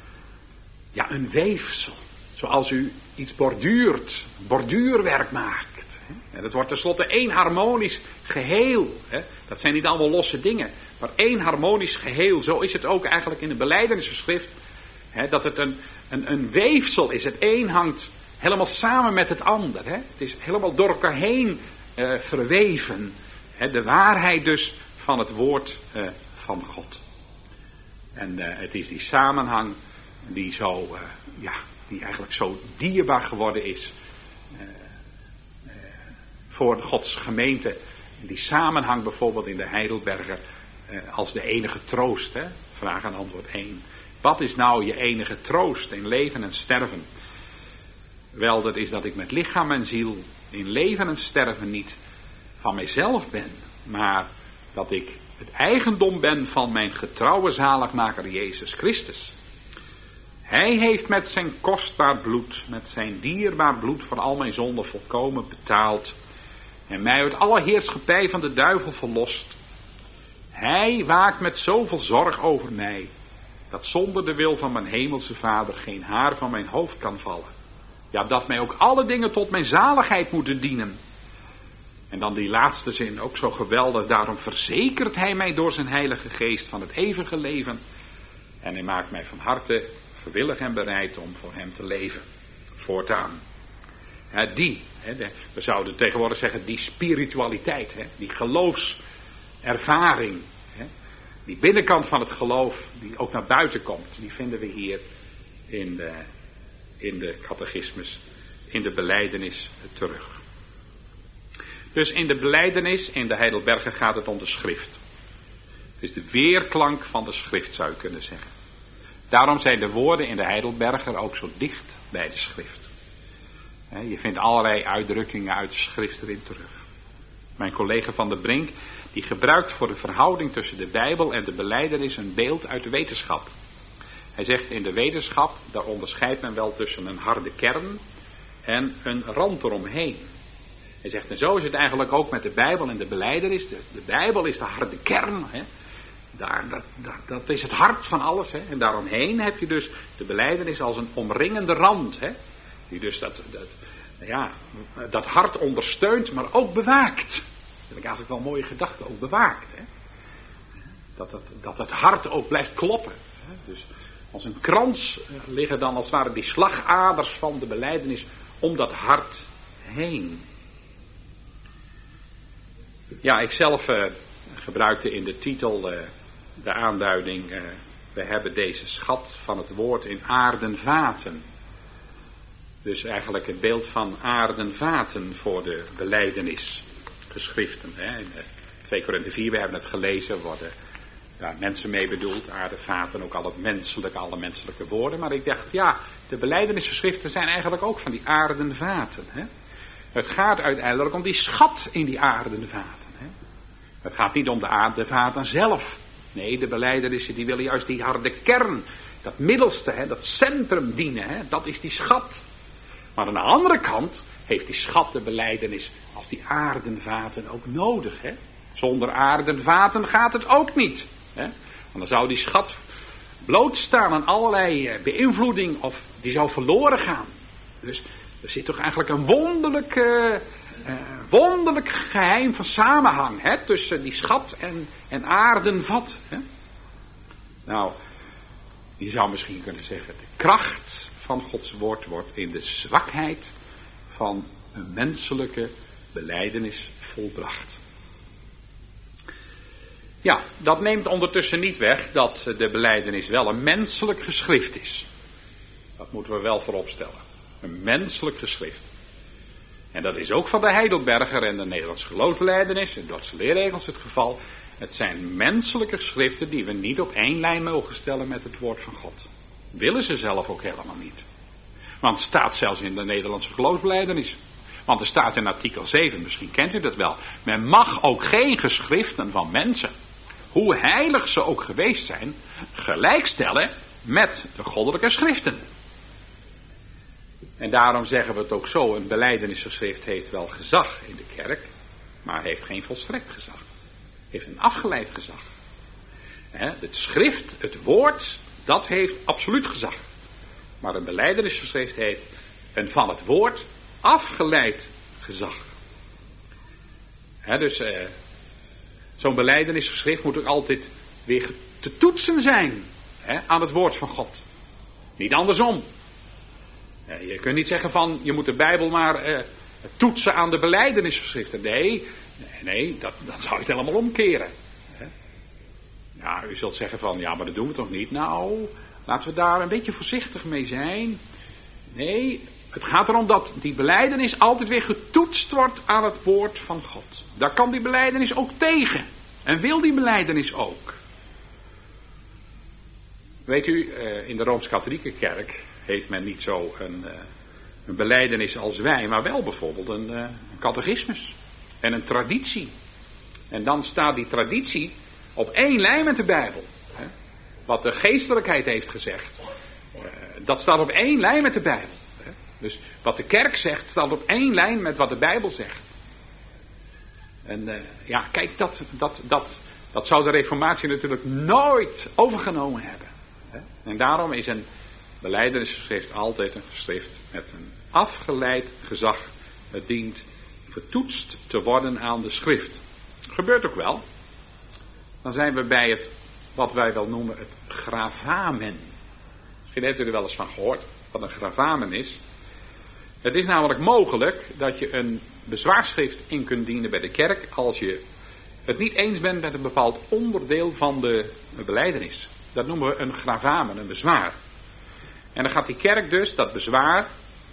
ja, een weefsel. Zoals u iets borduurt, borduurwerk maakt. En dat wordt tenslotte één harmonisch geheel. Dat zijn niet allemaal losse dingen, maar één harmonisch geheel. Zo is het ook eigenlijk in de belijdenisgeschrift. Dat het een, een, een weefsel is. Het een hangt helemaal samen met het ander. Het is helemaal door elkaar heen uh, verweven. De waarheid dus van het woord uh, van God. En uh, het is die samenhang die zo, uh, ja, die eigenlijk zo dierbaar geworden is uh, uh, voor Gods gemeente. Die samenhang bijvoorbeeld in de Heidelberger uh, als de enige troost. Hè? Vraag en antwoord één. Wat is nou je enige troost in leven en sterven? Wel, dat is dat ik met lichaam en ziel in leven en sterven niet van mijzelf ben, maar dat ik het eigendom ben van mijn getrouwe zaligmaker Jezus Christus. Hij heeft met zijn kostbaar bloed, met zijn dierbaar bloed voor al mijn zonden volkomen betaald en mij uit alle heerschappij van de duivel verlost. Hij waakt met zoveel zorg over mij, dat zonder de wil van mijn hemelse Vader geen haar van mijn hoofd kan vallen. Ja, dat mij ook alle dingen tot mijn zaligheid moeten dienen. En dan die laatste zin, ook zo geweldig. Daarom verzekert hij mij door zijn heilige geest van het eeuwige leven. En hij maakt mij van harte gewillig en bereid om voor hem te leven. Voortaan. Ja, die, hè, de, we zouden tegenwoordig zeggen, die spiritualiteit. Hè, die geloofservaring. Hè, die binnenkant van het geloof, die ook naar buiten komt. Die vinden we hier in de, in de catechismus in de belijdenis terug. Dus in de belijdenis, in de Heidelberger, gaat het om de schrift. Het is de weerklank van de schrift, zou je kunnen zeggen. Daarom zijn de woorden in de Heidelberger ook zo dicht bij de schrift. Je vindt allerlei uitdrukkingen uit de schrift erin terug. Mijn collega Van der Brink, die gebruikt voor de verhouding tussen de Bijbel en de belijdenis een beeld uit de wetenschap. Hij zegt, in de wetenschap, daar onderscheidt men wel tussen een harde kern en een rand eromheen. Hij zegt, en zo is het eigenlijk ook met de Bijbel en de belijdenis. De, de Bijbel is de harde kern. Hè. Daar, dat, dat, dat is het hart van alles. Hè. En daaromheen heb je dus de belijdenis als een omringende rand. Hè. Die dus dat, dat, ja, dat hart ondersteunt, maar ook bewaakt. Dat vind ik eigenlijk wel een mooie gedachte, ook bewaakt. Hè. Dat, dat, dat het hart ook blijft kloppen. Hè. Dus als een krans liggen dan als het ware die slagaders van de belijdenis om dat hart heen. Ja, ik zelf uh, gebruikte in de titel uh, de aanduiding, uh, we hebben deze schat van het woord in aarden vaten. Dus eigenlijk het beeld van aarden vaten voor de belijdenis geschriften. Hè. In twee Korinthe vier, we hebben het gelezen, worden ja, mensen mee bedoeld, aarden vaten, ook al het menselijke, alle menselijke woorden. Maar ik dacht, ja, de belijdenisgeschriften zijn eigenlijk ook van die aarden vaten. Hè. Het gaat uiteindelijk om die schat in die aarden vaten. Het gaat niet om de aardevaten zelf. Nee, de belijdenissen die willen juist die harde kern, dat middelste, hè, dat centrum dienen. Hè, dat is die schat. Maar aan de andere kant heeft die schat de belijdenis als die aardenvaten ook nodig. Hè. Zonder aardenvaten gaat het ook niet. Hè. Want dan zou die schat blootstaan aan allerlei beïnvloeding of die zou verloren gaan. Dus er zit toch eigenlijk een wonderlijke... Uh, wonderlijk geheim van samenhang hè, tussen die schat en, en aardenvat. Hè. Nou, je zou misschien kunnen zeggen, de kracht van Gods woord wordt in de zwakheid van een menselijke belijdenis volbracht. Ja, dat neemt ondertussen niet weg dat de belijdenis wel een menselijk geschrift is. Dat moeten we wel voorop stellen. Een menselijk geschrift. En dat is ook van de Heidelberger en de Nederlandse geloofsbelijdenis, in Dordtse leerregels het geval. Het zijn menselijke geschriften die we niet op één lijn mogen stellen met het woord van God. Willen ze zelf ook helemaal niet. Want het staat zelfs in de Nederlandse geloofsbelijdenis. Want er staat in artikel zeven, misschien kent u dat wel. Men mag ook geen geschriften van mensen, hoe heilig ze ook geweest zijn, gelijkstellen met de goddelijke schriften. En daarom zeggen we het ook zo, een belijdenisgeschrift heeft wel gezag in de kerk, maar heeft geen volstrekt gezag. Heeft een afgeleid gezag. Het schrift, het woord, dat heeft absoluut gezag. Maar een belijdenisgeschrift heeft een van het woord afgeleid gezag. He, dus eh, zo'n belijdenisgeschrift moet ook altijd weer te toetsen zijn he, aan het woord van God. Niet andersom. Je kunt niet zeggen van, je moet de Bijbel maar eh, toetsen aan de belijdenisgeschriften. Nee, nee, dat, dan zou je het helemaal omkeren. Hè? Ja, u zult zeggen van, ja, maar dat doen we toch niet? Nou, laten we daar een beetje voorzichtig mee zijn. Nee, het gaat erom dat die belijdenis altijd weer getoetst wordt aan het woord van God. Daar kan die belijdenis ook tegen. En wil die belijdenis ook. Weet u, in de Rooms-Katholieke kerk heeft men niet zo een, een belijdenis als wij, maar wel bijvoorbeeld een, een catechismus en een traditie. En dan staat die traditie op één lijn met de Bijbel. Hè? Wat de geestelijkheid heeft gezegd, dat staat op één lijn met de Bijbel. Hè? Dus wat de kerk zegt, staat op één lijn met wat de Bijbel zegt. En uh, ja, kijk, dat, dat, dat, dat zou de Reformatie natuurlijk nooit overgenomen hebben. Hè? En daarom is een belijdenisgeschrift altijd een geschrift met een afgeleid gezag. Het dient getoetst te worden aan de schrift. Gebeurt ook wel. Dan zijn we bij het, wat wij wel noemen, het gravamen. Misschien heeft u er wel eens van gehoord, wat een gravamen is. Het is namelijk mogelijk dat je een bezwaarschrift in kunt dienen bij de kerk als je het niet eens bent met een bepaald onderdeel van de belijdenis. Dat noemen we een gravamen, een bezwaar. En dan gaat die kerk dus dat bezwaar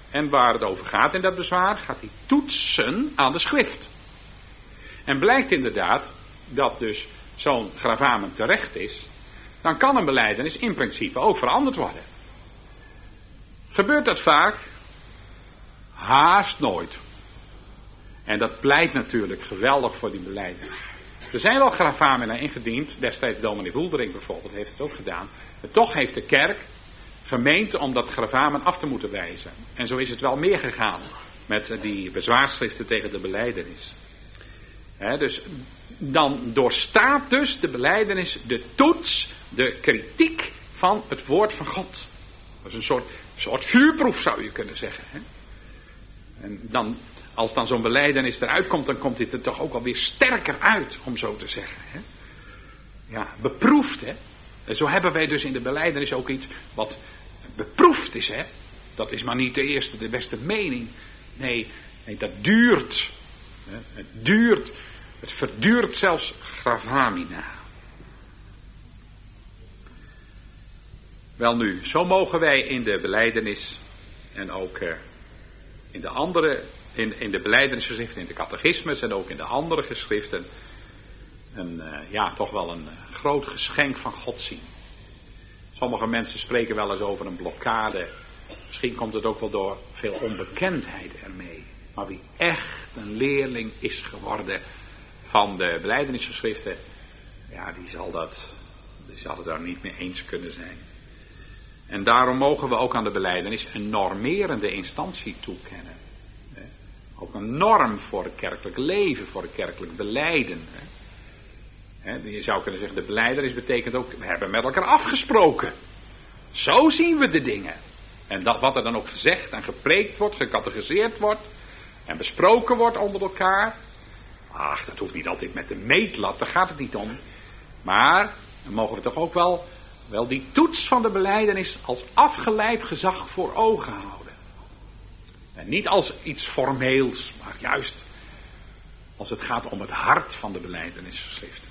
En waar het over gaat in dat bezwaar, gaat hij toetsen aan de schrift. En blijkt inderdaad dat dus zo'n gravamen terecht is, dan kan een belijdenis in principe ook veranderd worden. Gebeurt dat vaak? Haast nooit. En dat pleit natuurlijk geweldig voor die belijdenis. Er zijn wel gravamina ingediend, destijds dominee Woeldering bijvoorbeeld heeft het ook gedaan. Maar toch heeft de kerk gemeend om dat gravamen af te moeten wijzen. En zo is het wel meer gegaan met die bezwaarschriften tegen de belijdenis. He, dus dan doorstaat dus de belijdenis de toets, de kritiek van het woord van God. Dat is een soort, soort vuurproef zou je kunnen zeggen. He. En dan, als dan zo'n belijdenis eruit komt, dan komt dit er toch ook alweer sterker uit, om zo te zeggen. He. Ja, beproefd, hè. En zo hebben wij dus in de belijdenis ook iets wat beproefd is, hè. Dat is maar niet de eerste, de beste mening. Nee, nee dat duurt. Hè. Het duurt. Het verduurt zelfs gravamina. Welnu, zo mogen wij in de belijdenis en ook uh, in de andere, in, in de belijdenisgeschriften, in de catechismus en ook in de andere geschriften, een, uh, ja, toch wel een uh, groot geschenk van God zien. Sommige mensen spreken wel eens over een blokkade. Misschien komt het ook wel door veel onbekendheid ermee. Maar wie echt een leerling is geworden van de belijdenisgeschriften, ja, die zal dat, die zal het daar niet mee eens kunnen zijn. En daarom mogen we ook aan de belijdenis een normerende instantie toekennen. Ook een norm voor het kerkelijk leven, voor het kerkelijk belijden. Je zou kunnen zeggen, de belijdenis betekent ook, we hebben met elkaar afgesproken. Zo zien we de dingen. En dat wat er dan ook gezegd en gepreekt wordt, gecatechiseerd wordt en besproken wordt onder elkaar. Ach, dat hoeft niet altijd met de meetlat, daar gaat het niet om. Maar dan mogen we toch ook wel, wel die toets van de belijdenis als afgeleid gezag voor ogen houden. En niet als iets formeels, maar juist als het gaat om het hart van de belijdenisgeschriften.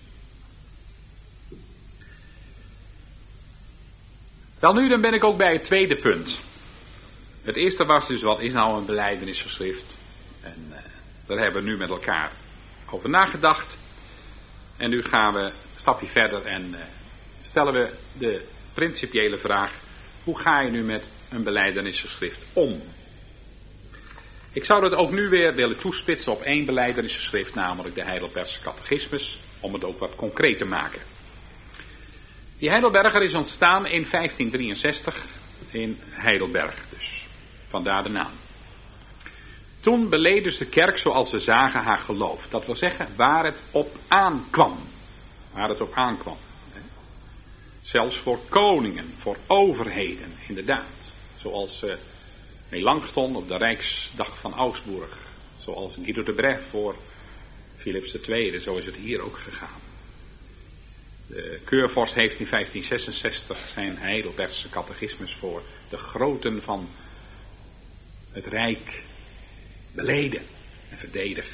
Wel nu, dan ben ik ook bij het tweede punt. Het eerste was dus, wat is nou een belijdenisgeschrift? En uh, daar hebben we nu met elkaar over nagedacht. En nu gaan we een stapje verder en uh, stellen we de principiële vraag: hoe ga je nu met een belijdenisgeschrift om? Ik zou dat ook nu weer willen toespitsen op één belijdenisgeschrift, namelijk de Heidelbergse catechismus, om het ook wat concreet te maken. Die Heidelberger is ontstaan in vijftien drieënzestig in Heidelberg, dus vandaar de naam. Toen beleed dus de kerk, zoals we zagen, haar geloof. Dat wil zeggen, waar het op aankwam. Waar het op aankwam. Zelfs voor koningen, voor overheden, inderdaad. Zoals uh, Melanchthon op de Rijksdag van Augsburg. Zoals Guido de Bref voor Philips de Tweede. Zo is het hier ook gegaan. De keurvorst heeft in vijftien zesenzestig zijn Heidelbergse catechismus voor de groten van het Rijk beleden en verdedigd.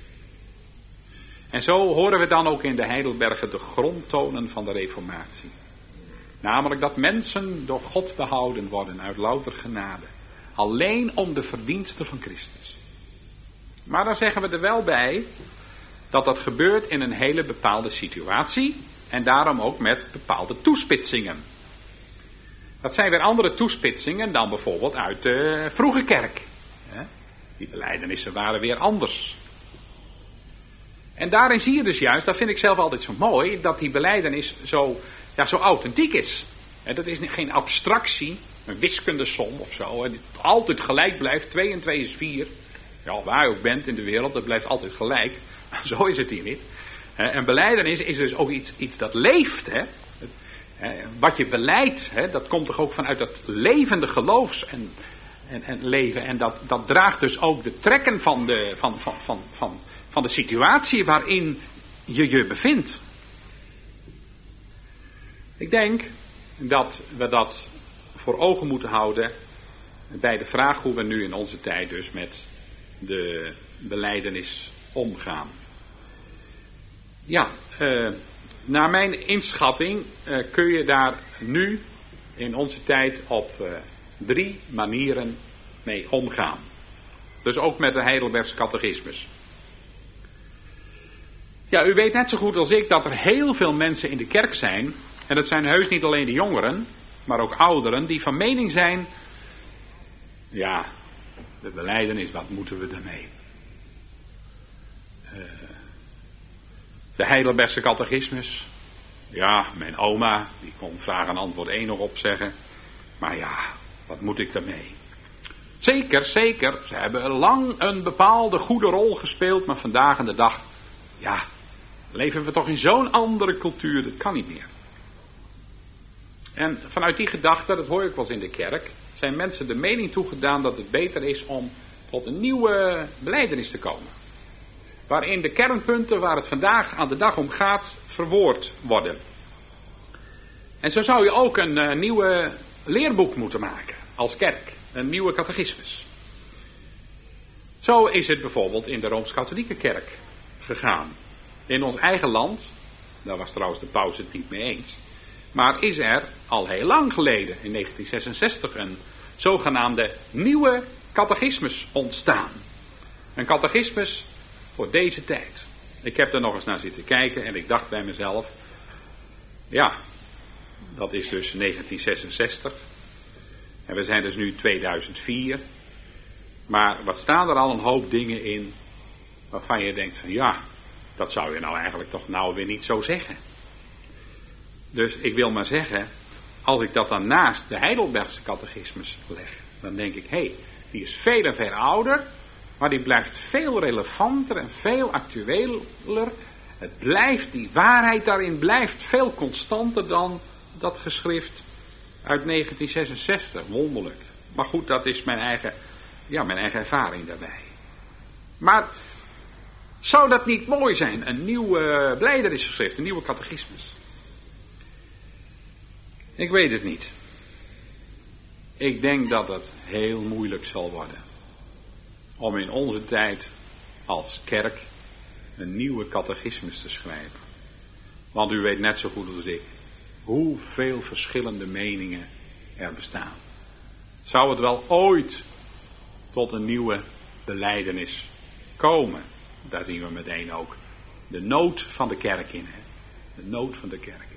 En zo horen we dan ook in de Heidelbergen de grondtonen van de Reformatie. Namelijk dat mensen door God behouden worden uit louter genade. Alleen om de verdiensten van Christus. Maar dan zeggen we er wel bij dat dat gebeurt in een hele bepaalde situatie. En daarom ook met bepaalde toespitsingen. Dat zijn weer andere toespitsingen dan bijvoorbeeld uit de vroege kerk. Die belijdenissen waren weer anders. En daarin zie je dus juist, dat vind ik zelf altijd zo mooi, dat die belijdenis zo, ja, zo authentiek is. Dat is geen abstractie, een wiskundesom of zo. En altijd gelijk blijft, twee en twee is vier. Ja, waar je ook bent in de wereld, dat blijft altijd gelijk. Zo is het hier niet. En belijdenis is dus ook iets, iets dat leeft. Hè? Wat je beleidt, hè, dat komt toch ook vanuit dat levende geloofs en, en, en leven. En dat, dat draagt dus ook de trekken van de, van, van, van, van, van de situatie waarin je je bevindt. Ik denk dat we dat voor ogen moeten houden bij de vraag hoe we nu in onze tijd dus met de belijdenis omgaan. Ja, uh, naar mijn inschatting uh, kun je daar nu in onze tijd op uh, drie manieren mee omgaan. Dus ook met de Heidelbergse catechismus. Ja, u weet net zo goed als ik dat er heel veel mensen in de kerk zijn, en dat zijn heus niet alleen de jongeren, maar ook ouderen, die van mening zijn, ja, de belijdenis, wat moeten we daarmee? Uh, de Heidelbergse catechismus, ja, mijn oma, die kon vraag en antwoord één nog opzeggen, maar ja, wat moet ik daarmee? Zeker, zeker, ze hebben lang een bepaalde goede rol gespeeld, maar vandaag aan de dag, ja, leven we toch in zo'n andere cultuur, dat kan niet meer. En vanuit die gedachte, dat hoor ik wel eens in de kerk, zijn mensen de mening toegedaan dat het beter is om tot een nieuwe belijdenis te komen. Waarin de kernpunten waar het vandaag aan de dag om gaat, verwoord worden. En zo zou je ook een uh, nieuwe leerboek moeten maken, als kerk. Een nieuwe catechismus. Zo is het bijvoorbeeld in de Rooms-Katholieke kerk gegaan. In ons eigen land, daar was trouwens de paus het niet mee eens, maar is er al heel lang geleden, in negentien zesenzestig, een zogenaamde nieuwe catechismus ontstaan. Een catechismus voor deze tijd. Ik heb er nog eens naar zitten kijken en ik dacht bij mezelf, ja, dat is dus negentien zesenzestig. En we zijn dus nu tweeduizend vier. Maar wat staan er al een hoop dingen in waarvan je denkt van ja, dat zou je nou eigenlijk toch nou weer niet zo zeggen. Dus ik wil maar zeggen, als ik dat dan naast de Heidelbergse catechismus leg, dan denk ik, hé, hey, die is veel en veel ouder, maar die blijft veel relevanter en veel actueler. Het blijft, die waarheid daarin blijft veel constanter dan dat geschrift uit negentien zesenzestig. Wonderlijk. Maar goed, dat is mijn eigen, ja, mijn eigen ervaring daarbij. Maar zou dat niet mooi zijn? Een nieuwe belijdenisgeschrift, een nieuwe catechismus. Ik weet het niet. Ik denk dat het heel moeilijk zal worden om in onze tijd als kerk een nieuwe catechismus te schrijven. Want u weet net zo goed als ik hoeveel verschillende meningen er bestaan. Zou het wel ooit tot een nieuwe belijdenis komen? Daar zien we meteen ook de nood van de kerk in. Hè? De nood van de kerk in.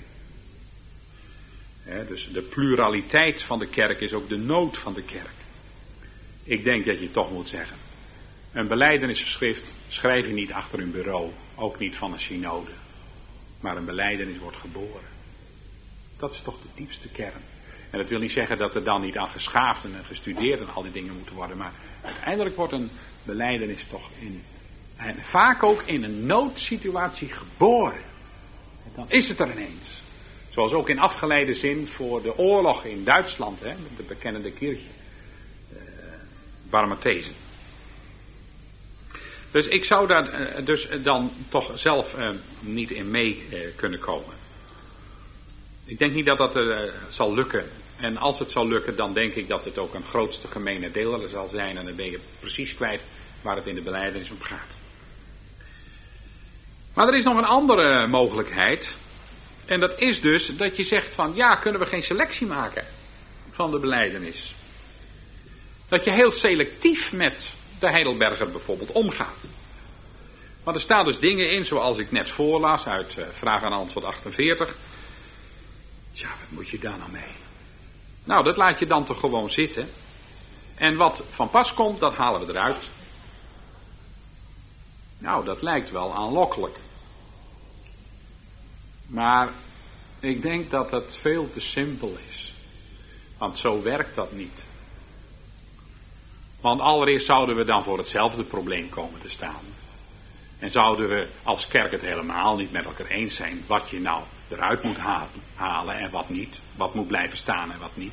Hè, dus de pluraliteit van de kerk is ook de nood van de kerk. Ik denk dat je toch moet zeggen, een belijdenisgeschrift schrijf je niet achter een bureau, ook niet van een synode. Maar een belijdenis wordt geboren. Dat is toch de diepste kern. En dat wil niet zeggen dat er dan niet aan geschaafd en gestudeerd en al die dingen moeten worden. Maar uiteindelijk wordt een belijdenis toch in, en vaak ook in een noodsituatie geboren. En dan is het er ineens. Zoals ook in afgeleide zin voor de oorlog in Duitsland, hè, met de bekende kirche. Uh, Barmathezen. Dus ik zou daar uh, dus dan toch zelf uh, niet in mee uh, kunnen komen. Ik denk niet dat dat uh, zal lukken. En als het zal lukken, dan denk ik dat het ook een grootste gemene deler zal zijn. En dan ben je precies kwijt waar het in de belijdenis om gaat. Maar er is nog een andere mogelijkheid. En dat is dus dat je zegt van, ja, kunnen we geen selectie maken van de belijdenis? Dat je heel selectief met de Heidelberger bijvoorbeeld omgaat. Want er staan dus dingen in, zoals ik net voorlas uit uh, vraag en antwoord achtenveertig. Ja, wat moet je daar nou mee? Nou, dat laat je dan toch gewoon zitten. En wat van pas komt, dat halen we eruit. Nou, dat lijkt wel aanlokkelijk. Maar ik denk dat het veel te simpel is. Want zo werkt dat niet. Want allereerst zouden we dan voor hetzelfde probleem komen te staan. En zouden we als kerk het helemaal niet met elkaar eens zijn wat je nou eruit moet halen en wat niet. Wat moet blijven staan en wat niet.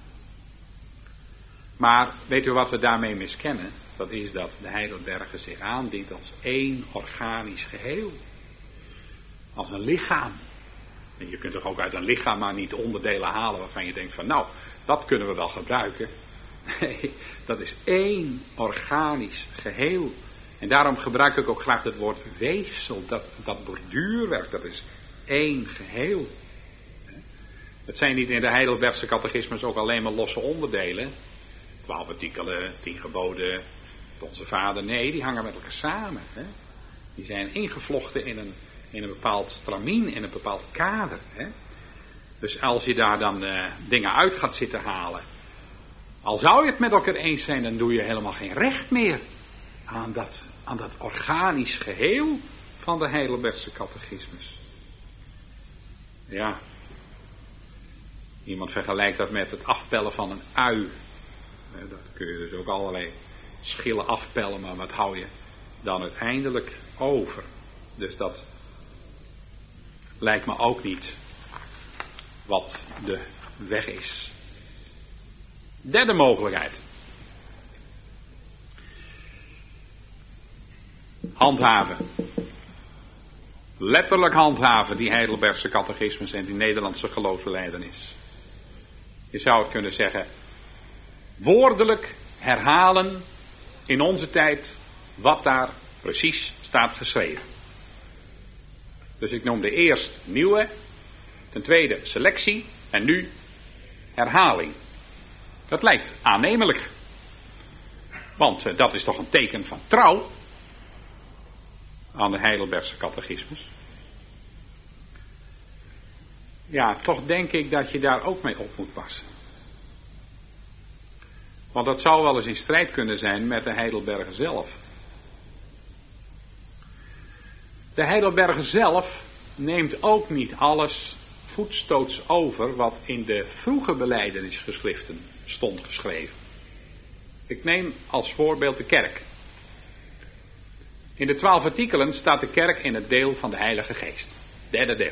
Maar weet u wat we daarmee miskennen? Dat is dat de Heidelberger zich aandient als één organisch geheel. Als een lichaam. En je kunt toch ook uit een lichaam maar niet onderdelen halen waarvan je denkt van nou, dat kunnen we wel gebruiken. Nee, dat is één organisch geheel. En daarom gebruik ik ook graag het woord weefsel. Dat, dat borduurwerk, dat is één geheel. Het zijn niet in de Heidelbergse catechismus ook alleen maar losse onderdelen. twaalf artikelen, tien geboden, onze Vader. Nee, die hangen met elkaar samen. Hè? Die zijn ingevlochten in een, in een bepaald stramien, in een bepaald kader. Hè? Dus als je daar dan uh, dingen uit gaat zitten halen, al zou je het met elkaar eens zijn, dan doe je helemaal geen recht meer aan dat, aan dat organisch geheel van de Heidelbergse catechismus. Ja, iemand vergelijkt dat met het afpellen van een ui. Dat kun je dus ook allerlei schillen afpellen, maar wat hou je dan uiteindelijk over? Dus dat lijkt me ook niet wat de weg is. Derde mogelijkheid. Handhaven. Letterlijk handhaven die Heidelbergse catechismus en die Nederlandse geloofsbelijdenis. Je zou het kunnen zeggen, woordelijk herhalen in onze tijd wat daar precies staat geschreven. Dus ik noemde eerst nieuwe, ten tweede selectie en nu herhaling. Dat lijkt aannemelijk. Want uh, dat is toch een teken van trouw aan de Heidelbergse catechismus. Ja, toch denk ik dat je daar ook mee op moet passen. Want dat zou wel eens in strijd kunnen zijn met de Heidelberger zelf. De Heidelberger zelf neemt ook niet alles voetstoots over wat in de vroege belijdenisgeschriften stond geschreven. Ik neem als voorbeeld de kerk. In de twaalf artikelen staat de kerk in het deel van de Heilige Geest. Derde deel.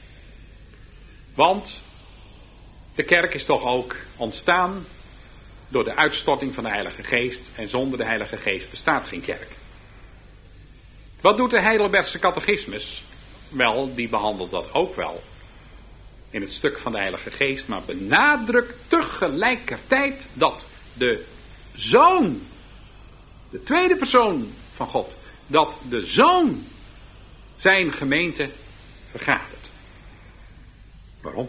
Want de kerk is toch ook ontstaan door de uitstorting van de Heilige Geest. En zonder de Heilige Geest bestaat geen kerk. Wat doet de Heidelbergse catechismus? Wel, die behandelt dat ook wel in het stuk van de Heilige Geest, maar benadrukt tegelijkertijd dat de Zoon, de tweede persoon van God, dat de Zoon zijn gemeente vergadert. Waarom?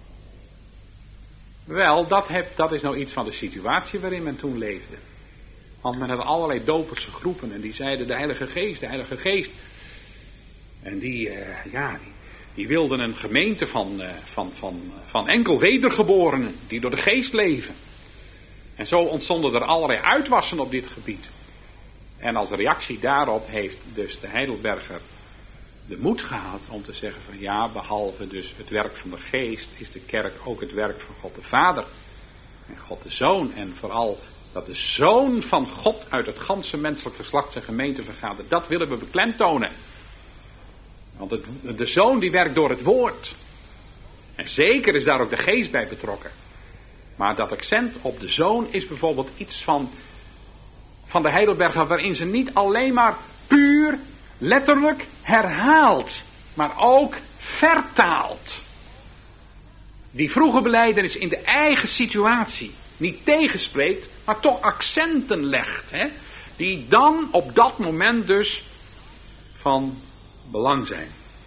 Wel, dat, heb, dat is nou iets van de situatie waarin men toen leefde. Want men had allerlei doperse groepen en die zeiden de Heilige Geest, de Heilige Geest. En die, uh, ja, die, die wilden een gemeente van, uh, van, van, van enkel wedergeborenen die door de Geest leven. En zo ontstonden er allerlei uitwassen op dit gebied. En als reactie daarop heeft dus de Heidelberger de moed gehad om te zeggen van ja, behalve dus het werk van de Geest is de kerk ook het werk van God de Vader en God de Zoon. En vooral dat de Zoon van God uit het ganse menselijk geslacht zijn gemeente vergadert. Dat willen we beklemtonen. Want het, de Zoon die werkt door het woord. En zeker is daar ook de Geest bij betrokken. Maar dat accent op de Zoon is bijvoorbeeld iets van, van de Heidelberger waarin ze niet alleen maar puur letterlijk herhaalt, maar ook vertaalt. Die vroege belijdenis in de eigen situatie niet tegenspreekt, maar toch accenten legt. Hè, die dan op dat moment dus van belang zijn.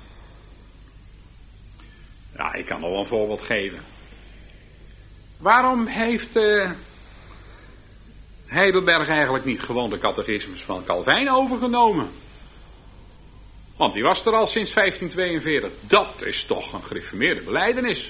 Ja, ik kan nog wel een voorbeeld geven. Waarom heeft uh, Heidelberg eigenlijk niet gewoon de catechismus van Calvijn overgenomen? Want die was er al sinds vijftientweeënveertig. Dat is toch een gereformeerde belijdenis.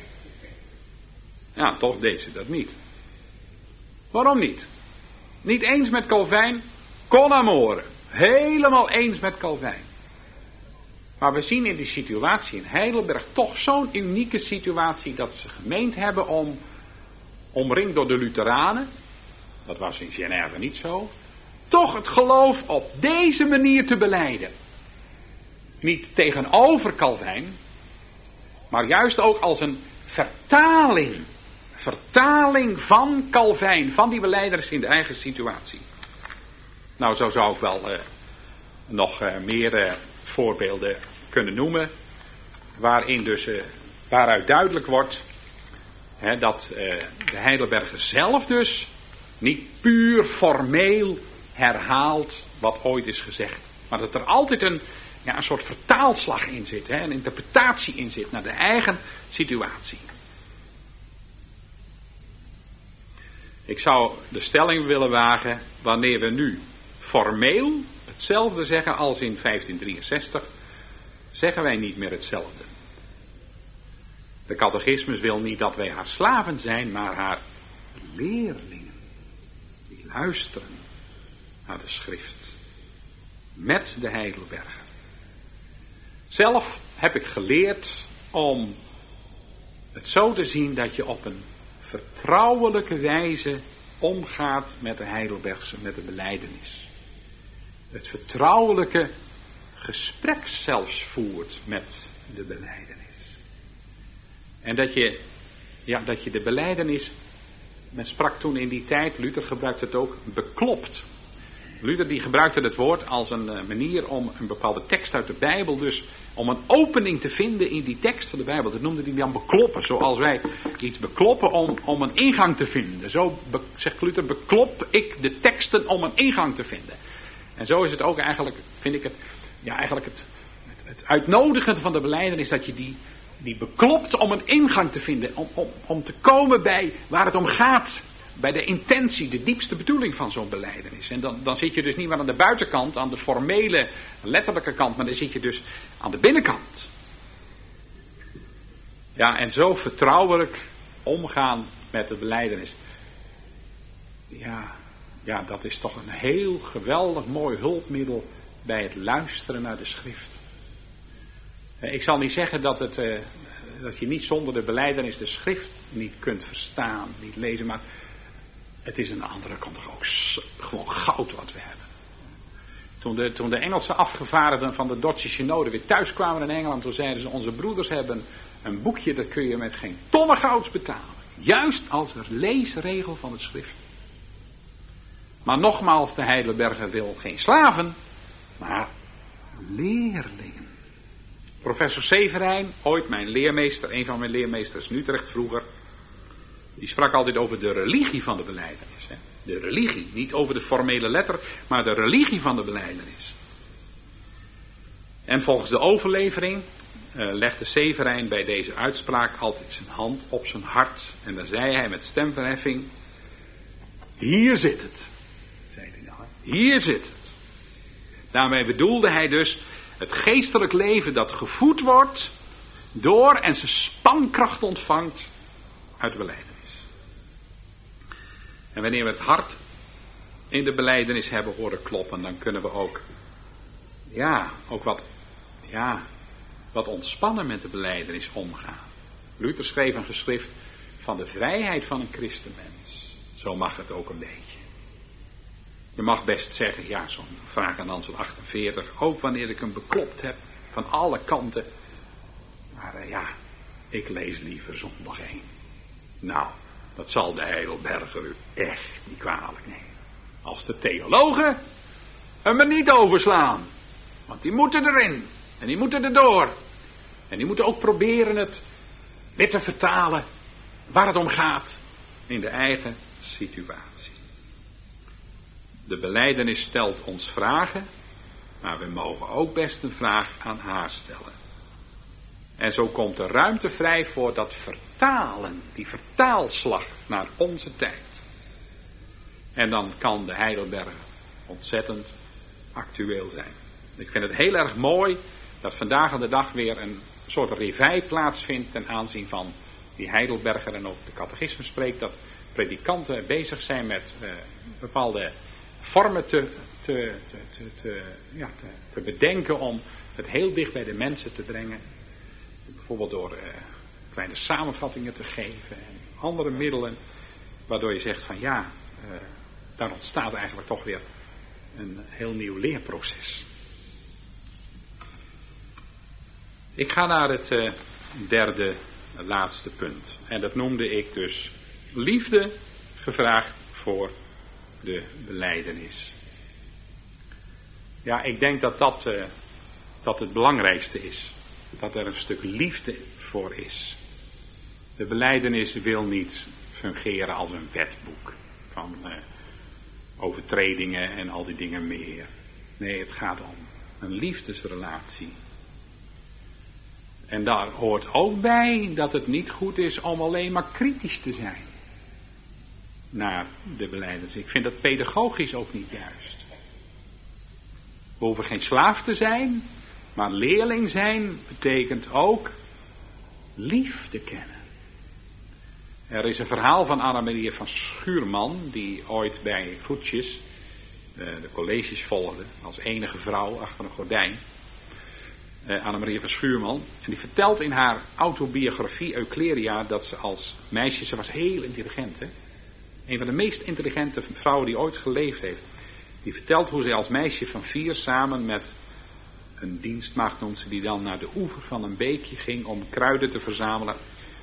Ja, toch deed ze dat niet. Waarom niet? Niet eens met Calvijn, con amore. Helemaal eens met Calvijn. Maar we zien in die situatie in Heidelberg toch zo'n unieke situatie dat ze gemeend hebben om, omringd door de Lutheranen, dat was in Genève niet zo, toch het geloof op deze manier te belijden. Niet tegenover Calvijn, maar juist ook als een vertaling. Vertaling van Calvijn, van die belijdenis in de eigen situatie. Nou, zo zou ik wel uh, nog uh, meer uh, voorbeelden kunnen noemen, waarin dus, uh, waaruit duidelijk wordt hè, dat uh, de Heidelberger zelf dus niet puur formeel herhaalt wat ooit is gezegd, maar dat er altijd een, ja, een soort vertaalslag in zit, hè, een interpretatie in zit naar de eigen situatie. Ik zou de stelling willen wagen, wanneer we nu formeel hetzelfde zeggen als in vijftien drieënzestig, zeggen wij niet meer hetzelfde. De catechismus wil niet dat wij haar slaven zijn, maar haar leerlingen. Die luisteren naar de schrift. Met de Heidelberger. Zelf heb ik geleerd om het zo te zien dat je op een vertrouwelijke wijze omgaat met de Heidelbergse, met de belijdenis. Het vertrouwelijke gesprek zelfs voert met de belijdenis. En dat je, ja, dat je de belijdenis, men sprak toen in die tijd, Luther gebruikte het ook, beklopt. Luther die gebruikte het woord als een manier om een bepaalde tekst uit de Bijbel, dus om een opening te vinden in die tekst van de Bijbel. Dat noemde hij dan bekloppen, zoals wij iets bekloppen om, om een ingang te vinden. Zo be, zegt Luther, beklop ik de teksten om een ingang te vinden. En zo is het ook eigenlijk, vind ik het, ja eigenlijk het, het, het uitnodigen van de belijdenis, dat je die, die beklopt om een ingang te vinden. Om, om, om te komen bij waar het om gaat. Bij de intentie, de diepste bedoeling van zo'n belijdenis. En dan, dan zit je dus niet meer aan de buitenkant, aan de formele, letterlijke kant, maar dan zit je dus aan de binnenkant. Ja, en zo vertrouwelijk omgaan met de belijdenis. Ja, ja, dat is toch een heel geweldig mooi hulpmiddel bij het luisteren naar de schrift. Ik zal niet zeggen dat, het, uh, dat je niet zonder de belijdenis de schrift niet kunt verstaan, niet lezen, maar het is aan de andere kant toch ook gewoon goud wat we hebben. Toen de, toen de Engelse afgevaardigden van de Dordtse synode weer thuis kwamen in Engeland, toen zeiden ze, onze broeders hebben een boekje, dat kun je met geen tonnen gouds betalen. Juist als een leesregel van de schrift. Maar nogmaals, de Heidelberger wil geen slaven, maar leerlingen. Professor Severijn, ooit mijn leermeester, een van mijn leermeesters in Utrecht vroeger, die sprak altijd over de religie van de belijdenis. Hè? De religie, niet over de formele letter, maar de religie van de belijdenis. En volgens de overlevering uh, legde Severijn bij deze uitspraak altijd zijn hand op zijn hart. En dan zei hij met stemverheffing, hier zit het. Zei hij nou, hier zit het. Daarmee bedoelde hij dus het geestelijk leven dat gevoed wordt door en zijn spankracht ontvangt uit de belijdenis. En wanneer we het hart in de belijdenis hebben horen kloppen, dan kunnen we ook, ja, ook wat, ja, wat ontspannen met de belijdenis omgaan. Luther schreef een geschrift van de vrijheid van een christenmens. Zo mag het ook een beetje. Je mag best zeggen, ja, zo'n vraag aan Ansel achtenveertig, ook wanneer ik hem beklopt heb van alle kanten. Maar uh, ja, ik lees liever zondag één. Nou, dat zal de Heidelberger u echt niet kwalijk nemen. Als de theologen hem er niet overslaan. Want die moeten erin. En die moeten erdoor. En die moeten ook proberen het weer te vertalen waar het om gaat in de eigen situatie. De belijdenis stelt ons vragen, maar we mogen ook best een vraag aan haar stellen. En zo komt er ruimte vrij voor dat vertalen, die vertaalslag naar onze tijd. En dan kan de Heidelberger ontzettend actueel zijn. Ik vind het heel erg mooi dat vandaag aan de dag weer een soort reveil plaatsvindt ten aanzien van die Heidelberger en ook de catechismus spreekt, dat predikanten bezig zijn met uh, bepaalde vormen te, te, te, te, te, ja, te, te bedenken om het heel dicht bij de mensen te brengen. Bijvoorbeeld door uh, kleine samenvattingen te geven en andere middelen, waardoor je zegt van ja, uh, daar ontstaat eigenlijk toch weer een heel nieuw leerproces. Ik ga naar het uh, derde, laatste punt. En dat noemde ik dus liefde gevraagd voor de belijdenis. Ja, ik denk dat dat, uh, dat het belangrijkste is. Dat er een stuk liefde voor is. De belijdenis wil niet fungeren als een wetboek van uh, overtredingen en al die dingen meer. Nee, het gaat om een liefdesrelatie. En daar hoort ook bij dat het niet goed is om alleen maar kritisch te zijn. naar de belijdenis. Ik vind dat pedagogisch ook niet juist. We hoeven geen slaaf te zijn, maar leerling zijn betekent ook liefde kennen. Er is een verhaal van Anna-Maria van Schuurman, die ooit bij Voetjes de colleges volgde, als enige vrouw achter een gordijn. Uh, Anna-Maria van Schuurman. En die vertelt in haar autobiografie Eucleria dat ze als meisje, ze was heel intelligent, hè? Een van de meest intelligente vrouwen die ooit geleefd heeft. Die vertelt hoe ze als meisje van vier samen met een dienstmaagd, noemt ze die dan, naar de oever van een beekje ging om kruiden te verzamelen.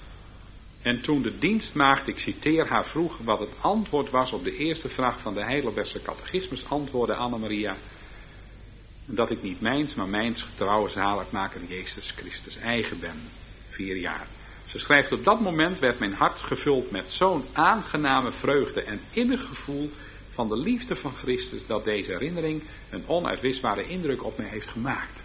En toen de dienstmaagd, ik citeer haar, vroeg wat het antwoord was op de eerste vraag van de Heidelbergse catechismus, antwoordde Anna-Maria: dat ik niet mijns, maar mijns getrouwe zaligmaker Jezus Christus eigen ben. Vier jaar. Ze schrijft: op dat moment werd mijn hart gevuld met zo'n aangename vreugde en innig gevoel van de liefde van Christus, dat deze herinnering een onuitwisbare indruk op mij heeft gemaakt.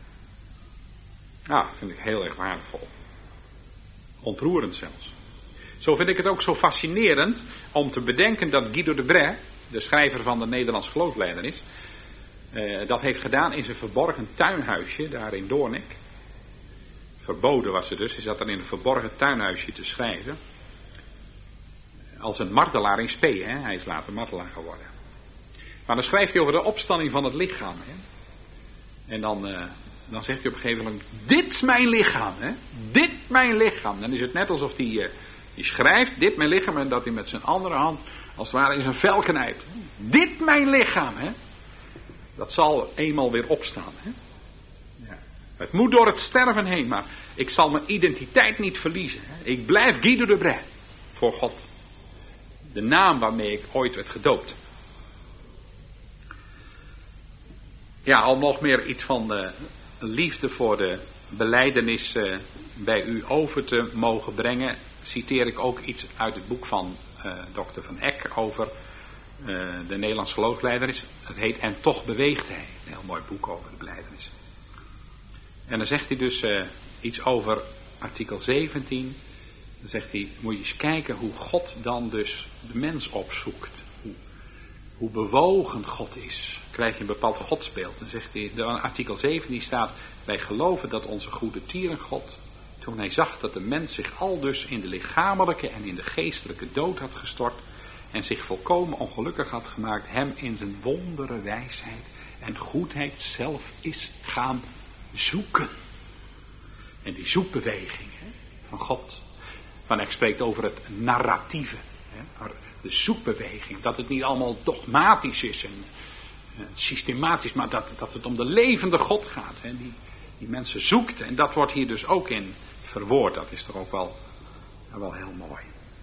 Nou, dat vind ik heel erg waardevol. Ontroerend zelfs. Zo vind ik het ook zo fascinerend om te bedenken dat Guido de Brès, de schrijver van de Nederlandse geloofsbelijdenis, Uh, dat heeft gedaan in zijn verborgen tuinhuisje daar in Doornik. Verboden was het dus, hij zat dan in een verborgen tuinhuisje te schrijven. Als een martelaar in spe, hè? Hij is later martelaar geworden. Maar dan schrijft hij over de opstanding van het lichaam. Hè? En dan, uh, dan zegt hij op een gegeven moment: dit is mijn lichaam, hè? Dit mijn lichaam. Dan is het net alsof hij uh, die schrijft, dit mijn lichaam, en dat hij met zijn andere hand als het ware in zijn vel knijpt. Dit mijn lichaam, hè? Dat zal eenmaal weer opstaan. Hè? Ja. Het moet door het sterven heen, maar ik zal mijn identiteit niet verliezen. Hè? Ik blijf Guido de Brès voor God. De naam waarmee ik ooit werd gedoopt. Ja, om nog meer iets van de liefde voor de belijdenis uh, bij u over te mogen brengen, citeer ik ook iets uit het boek van uh, dokter Van Eck over Uh, de Nederlandse geloofsbelijdenis. Het heet En toch beweegt hij. Een heel mooi boek over de belijdenis. En dan zegt hij dus uh, iets over artikel zeventien. Dan zegt hij: moet je eens kijken hoe God dan dus de mens opzoekt. Hoe, hoe bewogen God is. Krijg je een bepaald godsbeeld. Dan zegt hij, de artikel zeventien staat: wij geloven dat onze goede tierengod, toen hij zag dat de mens zich aldus in de lichamelijke en in de geestelijke dood had gestort en zich volkomen ongelukkig had gemaakt, hem in zijn wondere wijsheid en goedheid zelf is gaan zoeken. En die zoekbeweging, hè, van God. Van Eck spreekt over het narratieve. Hè, de zoekbeweging. Dat het niet allemaal dogmatisch is en, en systematisch, maar dat, dat het om de levende God gaat. Hè, die, die mensen zoekt. En dat wordt hier dus ook in verwoord. Dat is toch ook wel, wel heel mooi.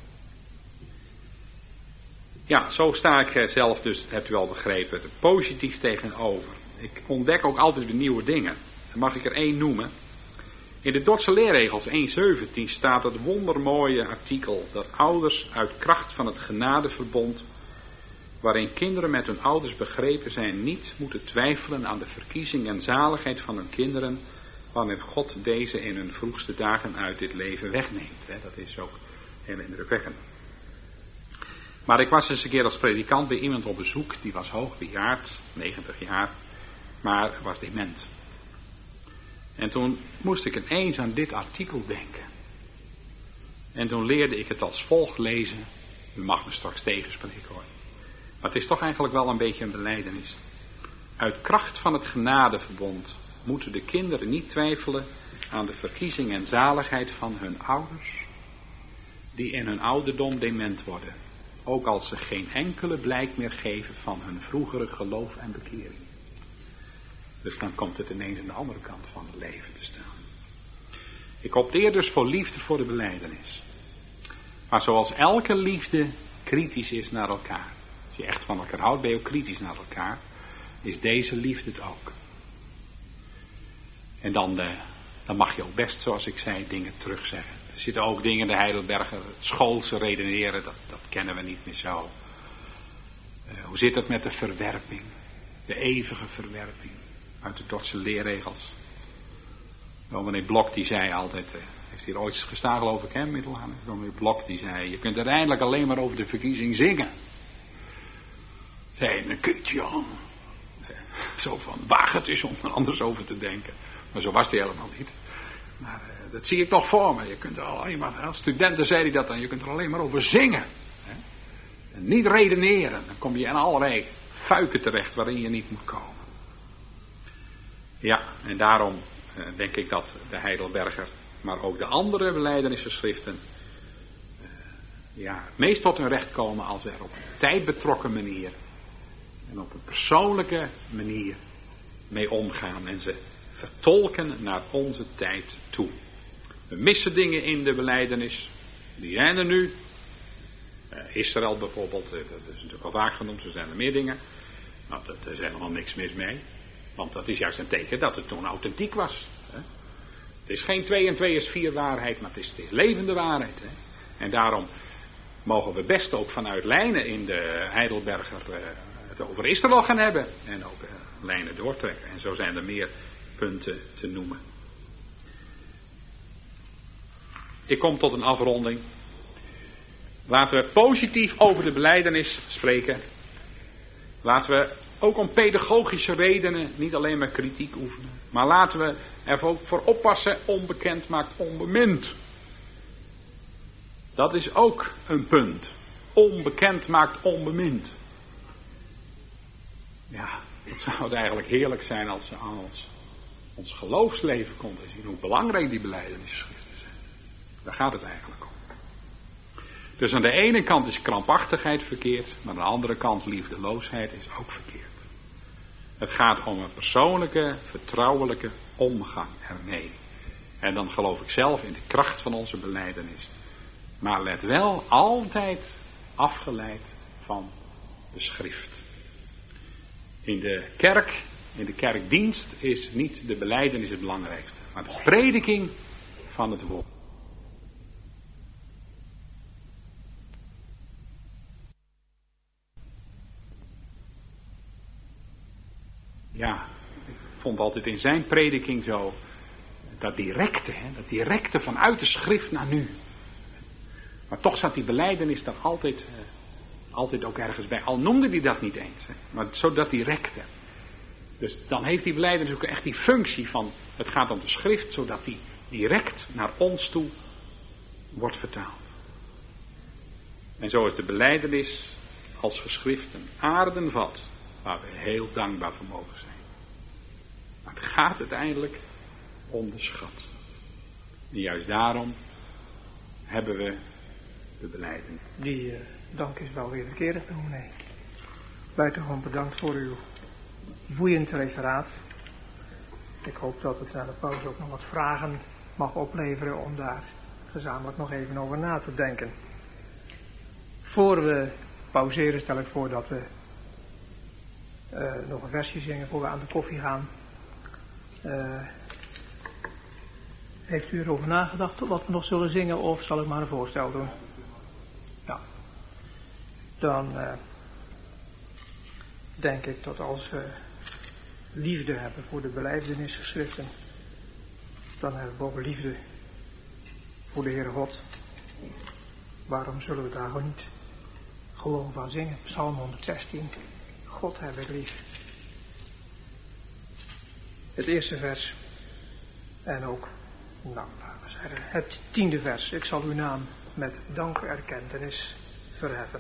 Ja, zo sta ik zelf dus, hebt u al begrepen, er positief tegenover. Ik ontdek ook altijd weer nieuwe dingen. Dan mag ik er één noemen. In de Dordtse leerregels één zeventien staat het wondermooie artikel dat ouders uit kracht van het genadeverbond, waarin kinderen met hun ouders begrepen zijn, niet moeten twijfelen aan de verkiezing en zaligheid van hun kinderen, wanneer God deze in hun vroegste dagen uit dit leven wegneemt. Dat is ook heel indrukwekkend. Maar ik was eens een keer als predikant bij iemand op bezoek, die was hoogbejaard, negentig jaar, maar was dement. En toen moest ik ineens aan dit artikel denken. En toen leerde ik het als volgt lezen. U mag me straks tegenspreken hoor. Maar het is toch eigenlijk wel een beetje een belijdenis. Uit kracht van het genadeverbond moeten de kinderen niet twijfelen aan de verkiezing en zaligheid van hun ouders, die in hun ouderdom dement worden. Ook als ze geen enkele blijk meer geven van hun vroegere geloof en bekering. Dus dan komt het ineens aan de andere kant van het leven te staan. Ik opteer dus voor liefde voor de belijdenis. Maar zoals elke liefde kritisch is naar elkaar. Als je echt van elkaar houdt, ben je ook kritisch naar elkaar. Is deze liefde het ook. En dan, uh, dan mag je ook best, zoals ik zei, dingen terugzeggen. Er zitten ook dingen in de Heidelberger, het schoolse redeneren, dat, dat kennen we niet meer zo. Uh, hoe zit het met de verwerping? De eeuwige verwerping uit de Dordtse leerregels. Dominee Blok die zei altijd, uh, is hier ooit gestaan geloof ik, hè, Middelhaan. Dominee Blok die zei, je kunt uiteindelijk alleen maar over de verkiezing zingen. Zei een kutje, Jan. Zo van, waag het is om er anders over te denken. Maar zo was hij helemaal niet. Maar uh, dat zie ik toch voor me. Je kunt er alleen maar, als studenten zei hij dat dan, je kunt er alleen maar over zingen. Hè? En niet redeneren. Dan kom je in allerlei fuiken terecht waarin je niet moet komen. Ja, en daarom uh, denk ik dat de Heidelberger, maar ook de andere belijdenisgeschriften, uh, ja, het meest tot hun recht komen als we er op een tijdbetrokken manier en op een persoonlijke manier mee omgaan en ze vertolken naar onze tijd toe. We missen dingen in de belijdenis, die zijn er nu. Uh, Israël bijvoorbeeld, uh, dat is natuurlijk al vaak genoemd, er zijn er meer dingen. Nou, daar is helemaal niks mis mee. Want dat is juist een teken dat het toen authentiek was. Hè? Het is geen twee en twee is vier waarheid, maar het is, het is levende waarheid. Hè? En daarom mogen we best ook vanuit lijnen in de Heidelberger uh, het over Israël gaan hebben. En ook uh, lijnen doortrekken. En zo zijn er meer punten te noemen. Ik kom tot een afronding. Laten we positief over de belijdenis spreken. Laten we ook om pedagogische redenen niet alleen maar kritiek oefenen. Maar laten we er ook voor oppassen, onbekend maakt onbemind. Dat is ook een punt. Onbekend maakt onbemind. Ja, het zou het eigenlijk heerlijk zijn als ze aan ons, ons geloofsleven konden zien hoe belangrijk die belijdenisschriften zijn. Daar gaat het eigenlijk om. Dus aan de ene kant is krampachtigheid verkeerd, maar aan de andere kant liefdeloosheid is ook verkeerd. Het gaat om een persoonlijke, vertrouwelijke omgang ermee. En dan geloof ik zelf in de kracht van onze belijdenis. Maar let wel altijd afgeleid van de schrift. In de kerk, in de kerkdienst is niet de belijdenis het belangrijkste, maar de prediking van het woord. Ja, ik vond altijd in zijn prediking zo, dat directe, hè, dat directe vanuit de schrift naar nu. Maar toch zat die belijdenis daar altijd, uh, altijd ook ergens bij. Al noemde hij dat niet eens, hè, maar zo dat directe. Dus dan heeft die belijdenis ook echt die functie van, het gaat om de schrift, zodat die direct naar ons toe wordt vertaald. En zo is de belijdenis als geschrift een aardenvat, waar we heel dankbaar voor mogen zijn. Maar het gaat uiteindelijk om de schat. En juist daarom hebben we de belijdenis. Die uh, dank is wel wederkerig, dominee. Buitengewoon bedankt voor uw boeiend referaat. Ik hoop dat het na de pauze ook nog wat vragen mag opleveren om daar gezamenlijk nog even over na te denken. Voor we pauzeren stel ik voor dat we uh, nog een versje zingen voor we aan de koffie gaan. Uh, heeft u erover nagedacht wat we nog zullen zingen of zal ik maar een voorstel doen? Ja. Dan uh, denk ik dat als we liefde hebben voor de belijdenisgeschriften, dan hebben we ook liefde voor de Heere God. Waarom zullen we daar gewoon niet gewoon van zingen? Psalm honderdzestien. God heb ik lief. Het eerste vers. En ook, nou, laten we zeggen, het tiende vers. Ik zal uw naam met dankerkentenis verheffen.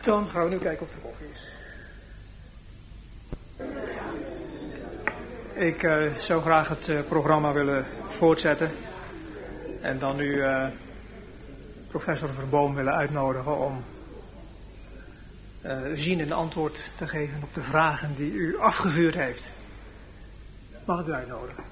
Dan gaan we nu kijken of de koffie is. Ik uh, zou graag het uh, programma willen voortzetten. En dan nu uh, professor Verboom willen uitnodigen om uh, zien een antwoord te geven op de vragen die u afgevuurd heeft. Mag ik u uitnodigen?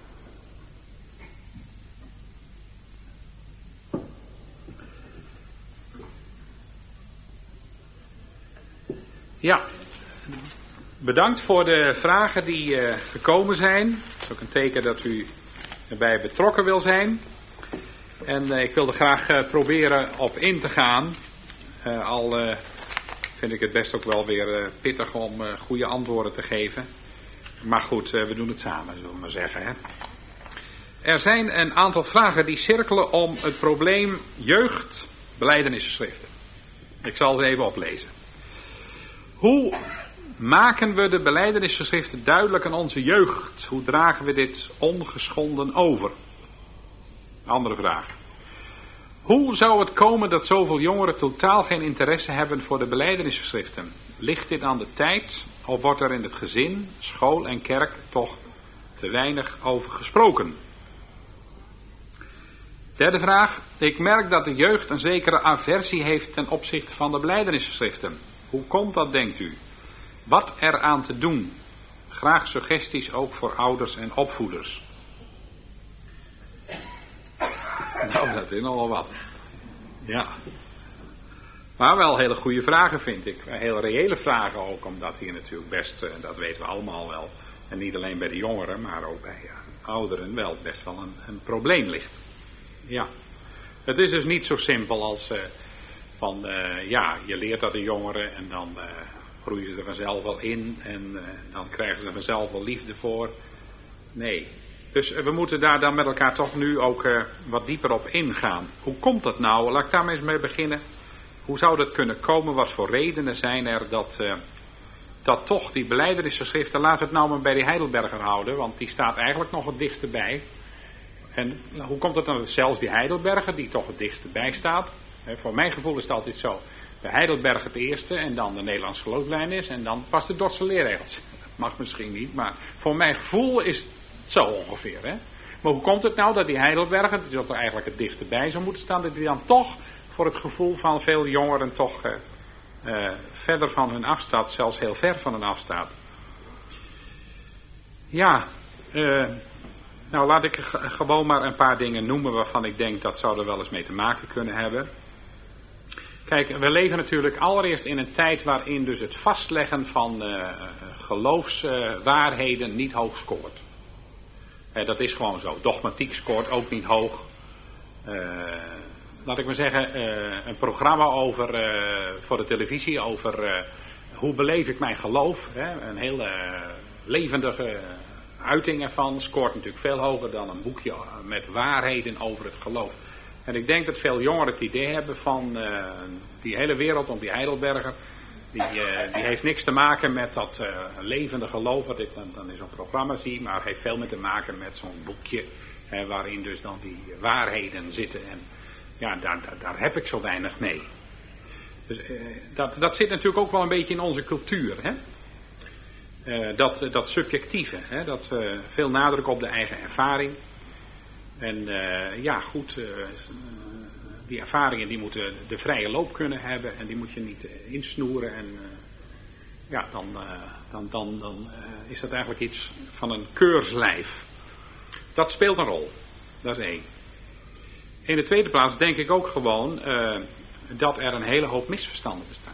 Ja, bedankt voor de vragen die uh, gekomen zijn. Het is ook een teken dat u erbij betrokken wil zijn. En uh, ik wil er graag uh, proberen op in te gaan. Uh, al uh, vind ik het best ook wel weer uh, pittig om uh, goede antwoorden te geven. Maar goed, uh, we doen het samen, zullen we maar zeggen. Hè? Er zijn een aantal vragen die cirkelen om het probleem jeugd, belijdenisgeschriften. Ik zal ze even oplezen. Hoe maken we de belijdenisgeschriften duidelijk aan onze jeugd? Hoe dragen we dit ongeschonden over? Andere vraag. Hoe zou het komen dat zoveel jongeren totaal geen interesse hebben voor de belijdenisgeschriften? Ligt dit aan de tijd of wordt er in het gezin, school en kerk toch te weinig over gesproken? Derde vraag. Ik merk dat de jeugd een zekere aversie heeft ten opzichte van de belijdenisgeschriften. Hoe komt dat, denkt u? Wat eraan te doen? Graag suggesties ook voor ouders en opvoeders. Nou, dat is nogal wat. Ja. Maar wel hele goede vragen, vind ik. Heel reële vragen ook, omdat hier natuurlijk best, dat weten we allemaal wel, en niet alleen bij de jongeren, maar ook bij ja, ouderen wel best wel een, een probleem ligt. Ja. Het is dus niet zo simpel als uh, van, uh, ja, je leert dat de jongeren en dan uh, groeien ze er vanzelf wel in en uh, dan krijgen ze vanzelf wel liefde voor. Nee. Dus uh, we moeten daar dan met elkaar toch nu ook uh, wat dieper op ingaan. Hoe komt dat nou? Laat ik daar maar eens mee beginnen. Hoe zou dat kunnen komen? Wat voor redenen zijn er dat, uh, dat toch die belijdenisgeschriften, laten we het nou maar bij die Heidelberger houden, want die staat eigenlijk nog het dichtste bij. En hoe komt het dan dat zelfs die Heidelberger, die toch het dichtste bij staat, hè, voor mijn gevoel is het altijd zo, de Heidelberger het eerste en dan de Nederlandse geloofslijn is en dan pas de Dordtse leerregels. Dat mag misschien niet, maar voor mijn gevoel is het zo ongeveer. Hè? Maar hoe komt het nou dat die Heidelberger, die er eigenlijk het dichtste bij zou moeten staan, dat die dan toch voor het gevoel van veel jongeren toch uh, uh, verder van hun afstaat, zelfs heel ver van hun afstaat? Ja, uh, nou laat ik g- gewoon maar een paar dingen noemen waarvan ik denk dat zou er wel eens mee te maken kunnen hebben. Kijk, we leven natuurlijk allereerst in een tijd waarin dus het vastleggen van uh, geloofswaarheden uh, niet hoog scoort. Uh, dat is gewoon zo. Dogmatiek scoort ook niet hoog. Uh, laat ik maar zeggen, uh, een programma over, uh, voor de televisie over uh, hoe beleef ik mijn geloof. Hè? Een hele uh, levendige uiting ervan scoort natuurlijk veel hoger dan een boekje met waarheden over het geloof. En ik denk dat veel jongeren het idee hebben van uh, die hele wereld om die Heidelberger. Die, uh, die heeft niks te maken met dat uh, levende geloof wat ik dan, dan in zo'n programma zie. Maar heeft veel meer te maken met zo'n boekje. Hè, waarin dus dan die waarheden zitten. En ja, daar, daar, daar heb ik zo weinig mee. Dus uh, dat, dat zit natuurlijk ook wel een beetje in onze cultuur. Hè? Uh, dat, dat subjectieve. Hè? Dat uh, veel nadruk op de eigen ervaring. En uh, ja, goed, uh, die ervaringen die moeten de vrije loop kunnen hebben en die moet je niet uh, insnoeren. En uh, ja, dan, uh, dan, dan, dan uh, is dat eigenlijk iets van een keurslijf. Dat speelt een rol, dat is één. In de tweede plaats denk ik ook gewoon uh, dat er een hele hoop misverstanden bestaan.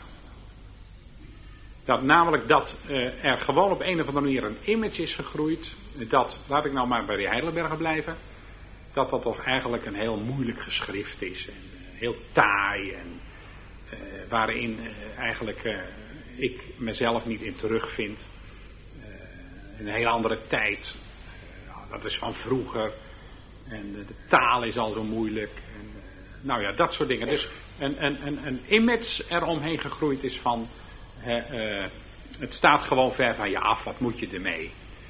Dat namelijk dat uh, er gewoon op een of andere manier een image is gegroeid, dat, laat ik nou maar bij die Heidelberger blijven, dat dat toch eigenlijk een heel moeilijk geschrift is. En uh, heel taai. En uh, waarin uh, eigenlijk uh, ik mezelf niet in terugvind. Uh, in een hele andere tijd. Uh, dat is van vroeger. En uh, de taal is al zo moeilijk. En, uh, nou ja, dat soort dingen. Dus een, een, een, een image eromheen gegroeid is van uh, uh, het staat gewoon ver van je af. Wat moet je ermee?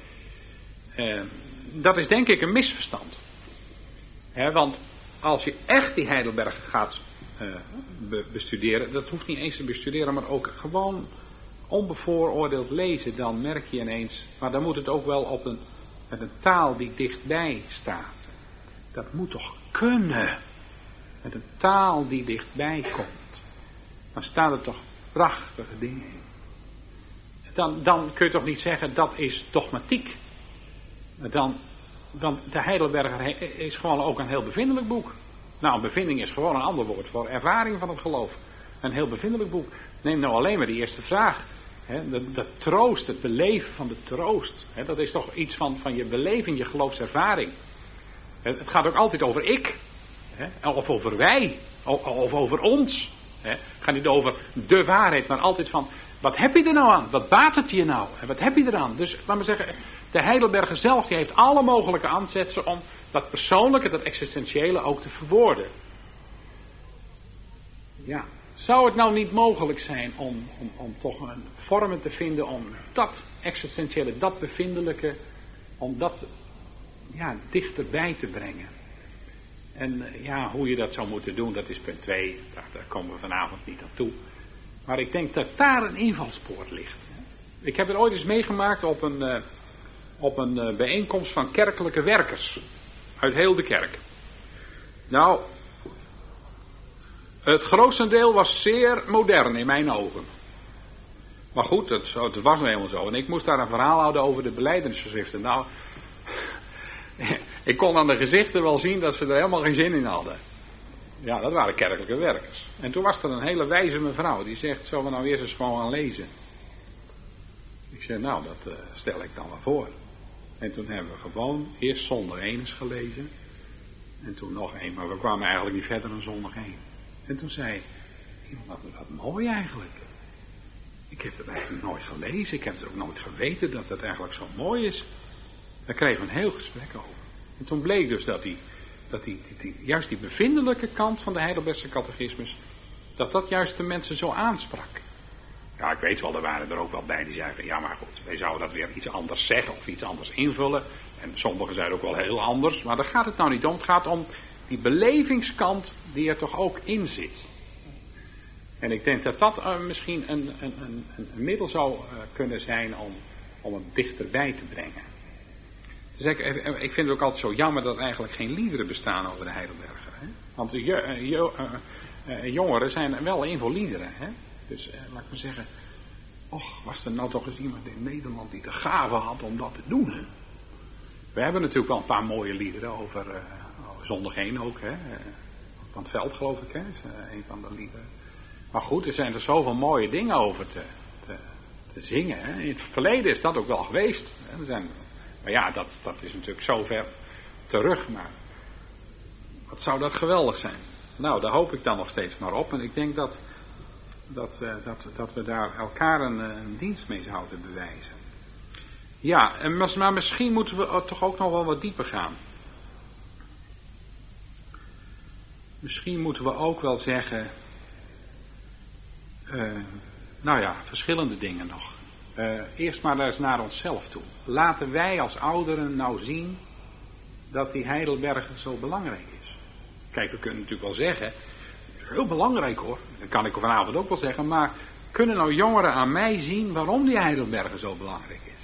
Uh, dat is denk ik een misverstand. He, want als je echt die Heidelberger gaat uh, be- bestuderen. Dat hoeft niet eens te bestuderen, maar ook gewoon onbevooroordeeld lezen. Dan merk je ineens, maar dan moet het ook wel op een, met een taal die dichtbij staat. Dat moet toch kunnen. Met een taal die dichtbij komt. Dan staan er toch prachtige dingen in. Dan, dan kun je toch niet zeggen dat is dogmatiek. Dan, want de Heidelberger is gewoon ook een heel bevindelijk boek. Nou, een bevinding is gewoon een ander woord voor ervaring van het geloof. Een heel bevindelijk boek. Neem nou alleen maar die eerste vraag. He, de, de troost, het beleven van de troost. He, dat is toch iets van, van je beleving, je geloofservaring. Het gaat ook altijd over ik. He, of over wij. Of, of over ons. He, het gaat niet over de waarheid, maar altijd van, wat heb je er nou aan? Wat baat het je nou? En wat heb je eraan? Dus, laat maar zeggen, de Heidelberger zelf, die heeft alle mogelijke aanzetsen om dat persoonlijke, dat existentiële ook te verwoorden. Ja, zou het nou niet mogelijk zijn om, om, om toch een vormen te vinden om dat existentiële, dat bevindelijke, om dat ja, dichterbij te brengen? En ja, hoe je dat zou moeten doen, dat is punt twee, daar, daar komen we vanavond niet aan toe. Maar ik denk dat daar een invalspoort ligt. Ik heb het ooit eens meegemaakt op een, uh, op een uh, bijeenkomst van kerkelijke werkers. Uit heel de kerk. Nou, het grootste deel was zeer modern in mijn ogen. Maar goed, het, het was nou helemaal zo. En ik moest daar een verhaal houden over de belijdenisgeschriften. Nou, ik kon aan de gezichten wel zien dat ze er helemaal geen zin in hadden. Ja, dat waren kerkelijke werkers. En toen was er een hele wijze mevrouw die zegt, zullen we nou eerst eens gewoon gaan lezen? Ik zei, nou, dat uh, stel ik dan wel voor. En toen hebben we gewoon eerst zondag één eens gelezen. En toen nog één, maar we kwamen eigenlijk niet verder dan zondag één. En toen zei iemand, wat, wat mooi eigenlijk. Ik heb het eigenlijk nooit gelezen, ik heb het ook nooit geweten dat het eigenlijk zo mooi is. Daar kregen we een heel gesprek over. En toen bleek dus dat die, dat die, die, die juist die bevindelijke kant van de Heidelbergse catechismus, dat dat juist de mensen zo aansprak. Ja, ik weet wel, er waren er ook wel bij die zeiden, ja maar goed, wij zouden dat weer iets anders zeggen of iets anders invullen. En sommigen zeiden ook wel heel anders, maar daar gaat het nou niet om. Het gaat om die belevingskant die er toch ook in zit. En ik denk dat dat uh, misschien een, een, een, een middel zou uh, kunnen zijn om, om het dichterbij te brengen. Dus ik, ik vind het ook altijd zo jammer dat er eigenlijk geen liederen bestaan over de Heidelberger. Hè? Want de je, uh, je, uh, uh, jongeren zijn wel een voor liederen. Hè? Dus uh, laat ik maar zeggen, och, was er nou toch eens iemand in Nederland die de gave had om dat te doen. Hè? We hebben natuurlijk wel een paar mooie liederen over, uh, over zondag één ook. Hè? Uh, van het Veld geloof ik, hè? Is uh, een van de liederen. Maar goed, er zijn er zoveel mooie dingen over te, te, te zingen. Hè? In het verleden is dat ook wel geweest. Hè? Er zijn, maar ja, dat, dat is natuurlijk zo ver terug. Maar wat zou dat geweldig zijn. Nou, daar hoop ik dan nog steeds maar op. En ik denk dat, dat, uh, dat, dat we daar elkaar een, een dienst mee zouden bewijzen. Ja, en, maar misschien moeten we toch ook nog wel wat dieper gaan. Misschien moeten we ook wel zeggen, uh, nou ja, verschillende dingen nog. Uh, eerst maar eens naar onszelf toe. Laten wij als ouderen nou zien dat die Heidelberger zo belangrijk is. Kijk, we kunnen natuurlijk wel zeggen, heel belangrijk hoor, dat kan ik vanavond ook wel zeggen, maar kunnen nou jongeren aan mij zien waarom die Heidelberger zo belangrijk is?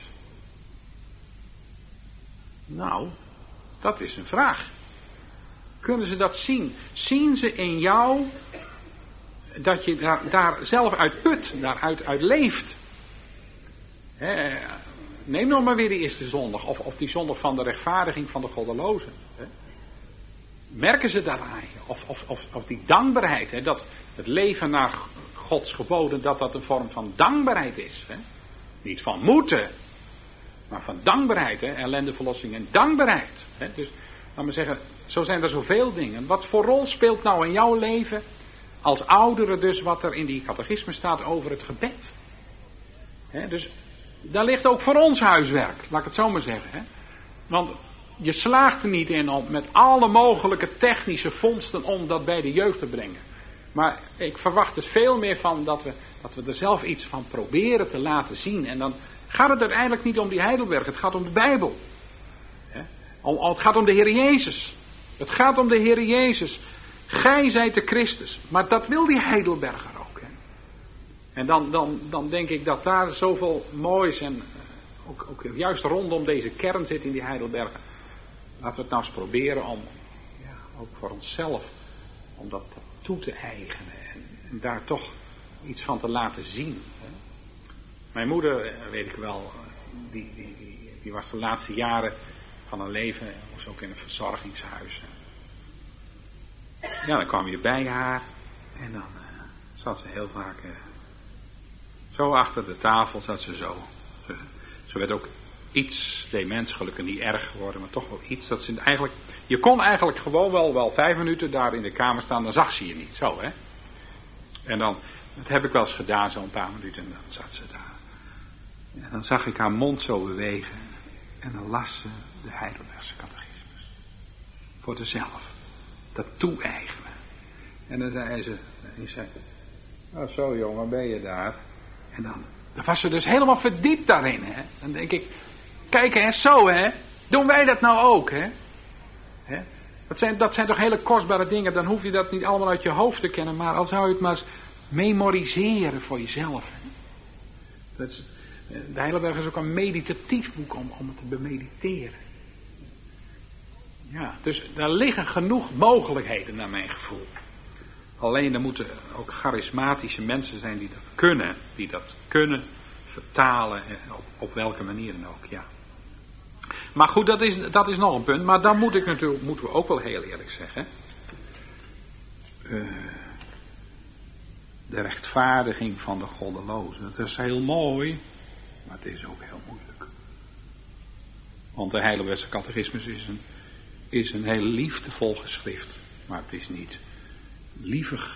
Nou, dat is een vraag. Kunnen ze dat zien? Zien ze in jou dat je daar, daar zelf uit put, daaruit uit leeft? He, neem nog maar weer die eerste zondag, of, of die zondag van de rechtvaardiging van de goddelozen. He. Merken ze dat aan je? Of, of, of, of die dankbaarheid, he, dat het leven naar Gods geboden, dat dat een vorm van dankbaarheid is. He. Niet van moeten, maar van dankbaarheid, he. Ellende, verlossing en dankbaarheid. He. Dus, laat me zeggen, zo zijn er zoveel dingen. Wat voor rol speelt nou in jouw leven, als oudere dus, wat er in die catechisme staat over het gebed? He, dus daar ligt ook voor ons huiswerk, laat ik het zo maar zeggen. Hè? Want je slaagt er niet in om met alle mogelijke technische vondsten om dat bij de jeugd te brengen. Maar ik verwacht dus veel meer van dat we, dat we er zelf iets van proberen te laten zien. En dan gaat het uiteindelijk niet om die Heidelberg, het gaat om de Bijbel. Hè? Om, het gaat om de Heer Jezus. Het gaat om de Heer Jezus. Gij zijt de Christus. Maar dat wil die Heidelberger ook. Hè. En dan, dan, dan denk ik dat daar zoveel moois en uh, ook, ook juist rondom deze kern zit in die Heidelberger. Laten we het nou eens proberen om, ja, ook voor onszelf, om dat toe te eigenen. En, en daar toch iets van te laten zien. Hè. Mijn moeder, weet ik wel, die, die, die, die was de laatste jaren van haar leven, was ook in een verzorgingshuis. Ja, dan kwam je bij haar en dan uh, zat ze heel vaak uh, zo achter de tafel, zat ze zo. Ze, ze werd ook iets demens, gelukkig niet erg geworden, maar toch wel iets dat ze eigenlijk, je kon eigenlijk gewoon wel, wel vijf minuten daar in de kamer staan, dan zag ze je niet, zo hè. En dan, dat heb ik wel eens gedaan, zo'n paar minuten, en dan zat ze daar. En dan zag ik haar mond zo bewegen en dan las ze de Heidelbergse catechismus. Voor zichzelf. Dat toe-eigenen. En dan zei ze, die zei, oh zo jongen, ben je daar? En dan, dan was ze dus helemaal verdiept daarin, hè. Dan denk ik, kijk hè, zo hè, doen wij dat nou ook, hè? Hè? Dat zijn, dat zijn toch hele kostbare dingen, dan hoef je dat niet allemaal uit je hoofd te kennen, maar al zou je het maar eens memoriseren voor jezelf. Hè? Dat is, de Heidelberg is ook een meditatief boek om, om het te bemediteren. Ja, dus daar liggen genoeg mogelijkheden naar mijn gevoel. Alleen er moeten ook charismatische mensen zijn die dat kunnen. Die dat kunnen vertalen, op, op welke manier dan ook, ja. Maar goed, dat is, dat is nog een punt. Maar dan moet ik natuurlijk, moeten we ook wel heel eerlijk zeggen. Uh, de rechtvaardiging van de goddelozen. Dat is heel mooi, maar het is ook heel moeilijk. Want de Heidelbergse catechismus is een, is een heel liefdevol geschrift. Maar het is niet lievig.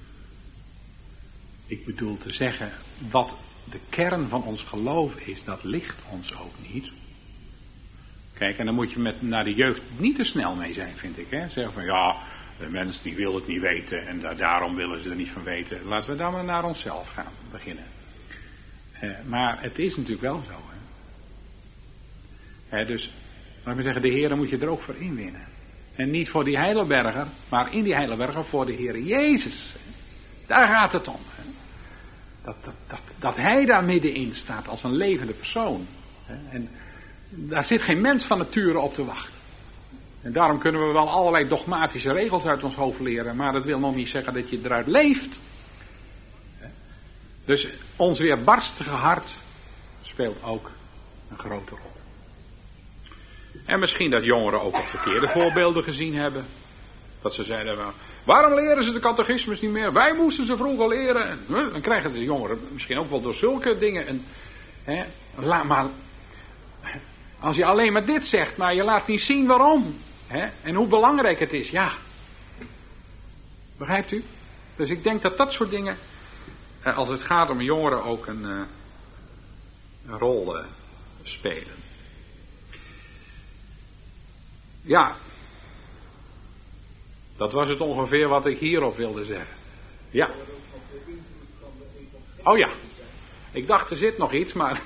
Ik bedoel te zeggen, wat de kern van ons geloof is, dat ligt ons ook niet. Kijk, en dan moet je met, naar de jeugd niet te snel mee zijn, vind ik. Hè? Zeggen van, ja, de mens die wil het niet weten en da- daarom willen ze er niet van weten. Laten we dan maar naar onszelf gaan beginnen. Uh, maar het is natuurlijk wel zo. Hè? Hè, dus, laat me zeggen, de Heer moet je er ook voor inwinnen. En niet voor die Heidelberger, maar in die Heidelberger voor de Heer Jezus. Daar gaat het om. Hè? Dat, dat, dat, dat Hij daar middenin staat als een levende persoon. Hè? En daar zit geen mens van nature op te wachten. En daarom kunnen we wel allerlei dogmatische regels uit ons hoofd leren, maar dat wil nog niet zeggen dat je eruit leeft. Dus ons weerbarstige hart speelt ook een grote rol. En misschien dat jongeren ook wat verkeerde voorbeelden gezien hebben. Dat ze zeiden, waarom leren ze de catechismus niet meer? Wij moesten ze vroeger leren. En, dan krijgen de jongeren misschien ook wel door zulke dingen. En, hè, laat maar, als je alleen maar dit zegt, maar je laat niet zien waarom. Hè, en hoe belangrijk het is, ja. Begrijpt u? Dus ik denk dat dat soort dingen, als het gaat om jongeren, ook een, een rol spelen. Ja, dat was het ongeveer wat ik hierop wilde zeggen. Ja. Oh ja, ik dacht er zit nog iets, maar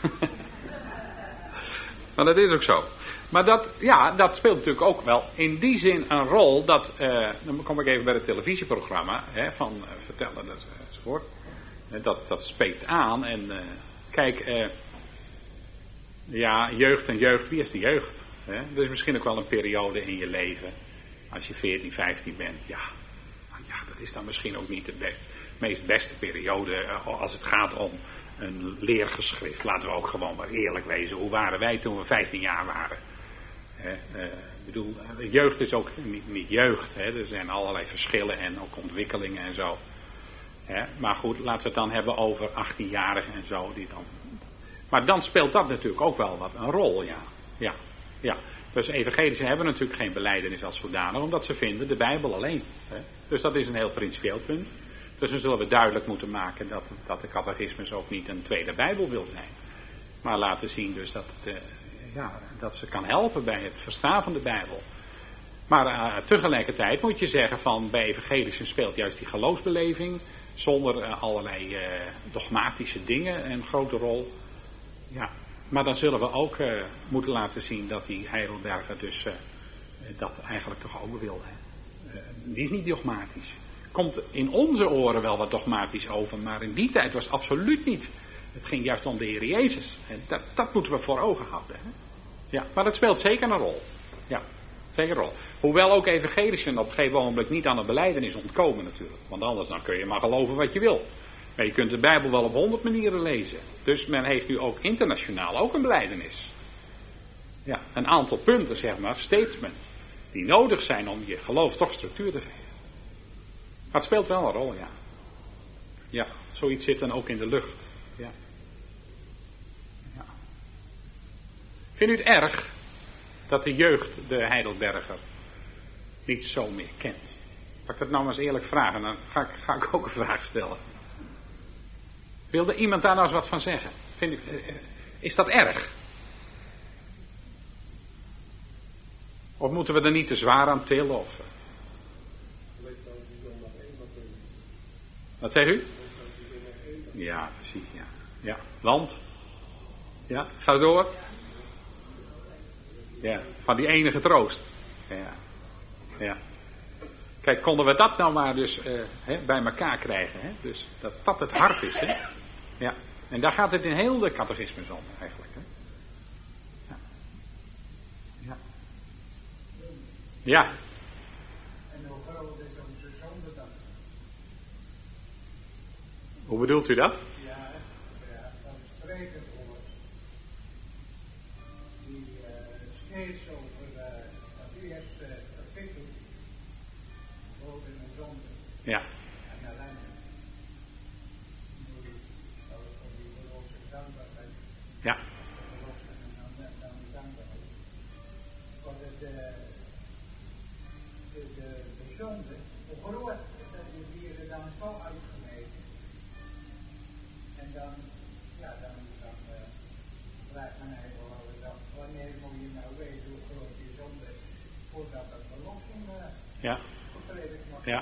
maar dat is ook zo. Maar dat, ja, dat speelt natuurlijk ook wel in die zin een rol dat, uh, dan kom ik even bij het televisieprogramma, hè, van uh, vertellen enzovoort. Uh, dat, dat spreekt aan en uh, kijk, uh, ja, jeugd en jeugd, wie is de jeugd? Hè? Er is misschien ook wel een periode in je leven, als je veertien, vijftien bent, ja, ja, dat is dan misschien ook niet de best, meest beste periode uh, als het gaat om een leergeschrift. Laten we ook gewoon maar eerlijk wezen, hoe waren wij toen we vijftien jaar waren? Hè? Uh, ik bedoel, de jeugd is ook niet, niet jeugd, hè? Er zijn allerlei verschillen en ook ontwikkelingen en zo. Hè? Maar goed, laten we het dan hebben over achttienjarigen en zo. Die dan... Maar dan speelt dat natuurlijk ook wel wat een rol, ja. Ja, ja. Dus evangelische hebben natuurlijk geen belijdenis als zodanig, omdat ze vinden de Bijbel alleen. Hè? Dus dat is een heel principieel punt. Dus dan zullen we duidelijk moeten maken dat, dat de catechismus ook niet een tweede Bijbel wil zijn. Maar laten zien dus dat, het, uh, ja, dat ze kan helpen bij het verstaan van de Bijbel. Maar uh, tegelijkertijd moet je zeggen van bij evangelischen speelt juist die geloofsbeleving zonder uh, allerlei uh, dogmatische dingen een grote rol. Ja, maar dan zullen we ook uh, moeten laten zien dat die Heidelberger dus uh, dat eigenlijk toch ook wil. Hè? Uh, die is niet dogmatisch. Komt in onze oren wel wat dogmatisch over, maar in die tijd was het absoluut niet. Het ging juist om de Heer Jezus. En dat, dat moeten we voor ogen houden. Hè? Ja, maar dat speelt zeker een rol. Ja, zeker een rol. Hoewel ook evangelischen op een gegeven moment niet aan de belijdenis ontkomen natuurlijk. Want anders dan kun je maar geloven wat je wil. Maar je kunt de Bijbel wel op honderd manieren lezen. Dus men heeft nu ook internationaal ook een belijdenis. Ja, een aantal punten, zeg maar, statements, die nodig zijn om je geloof toch structuur te geven. Maar het speelt wel een rol, ja. Ja, zoiets zit dan ook in de lucht. Ja. Ja. Vindt u het erg dat de jeugd de Heidelberger niet zo meer kent? Zal ik dat nou maar eens eerlijk vragen, dan ga ik, ga ik ook een vraag stellen. Wilde iemand daar nou eens wat van zeggen? Vind u, is dat erg? Of moeten we er niet te zwaar aan tillen? Of... Wat zegt u? Ja, precies, ja. Ja, want? Ja, ga door. Ja, van die enige troost. Ja, ja. Kijk, konden we dat nou maar dus uh, hè, bij elkaar krijgen. Hè? Dus dat dat het hart is. Hè? Ja. En daar gaat het in heel de catechismus om eigenlijk. Hè? Ja. Ja. Ja. En hoe groot is onze zonde dan? Hoe bedoelt u dat? Ja, ja van spreken voor. Die uh, steeds over uh, dat eerste kapitel over de zonde. Ja. En ellende. Nu zal het voor die verlosse dankbaarheid. Ja. Verlossen en dan, dan die dankbaarheid. Want het, uh, de, de, de zonde, hoe groot dat die dieren dan zo uitgemeten. En dan, ja, dan, dan uh, vraagt men eigenlijk wel eens af, wanneer moet je nou weten hoe groot die zonde is, voordat dat verlossing uh, Ja. verkregen mag. Ja.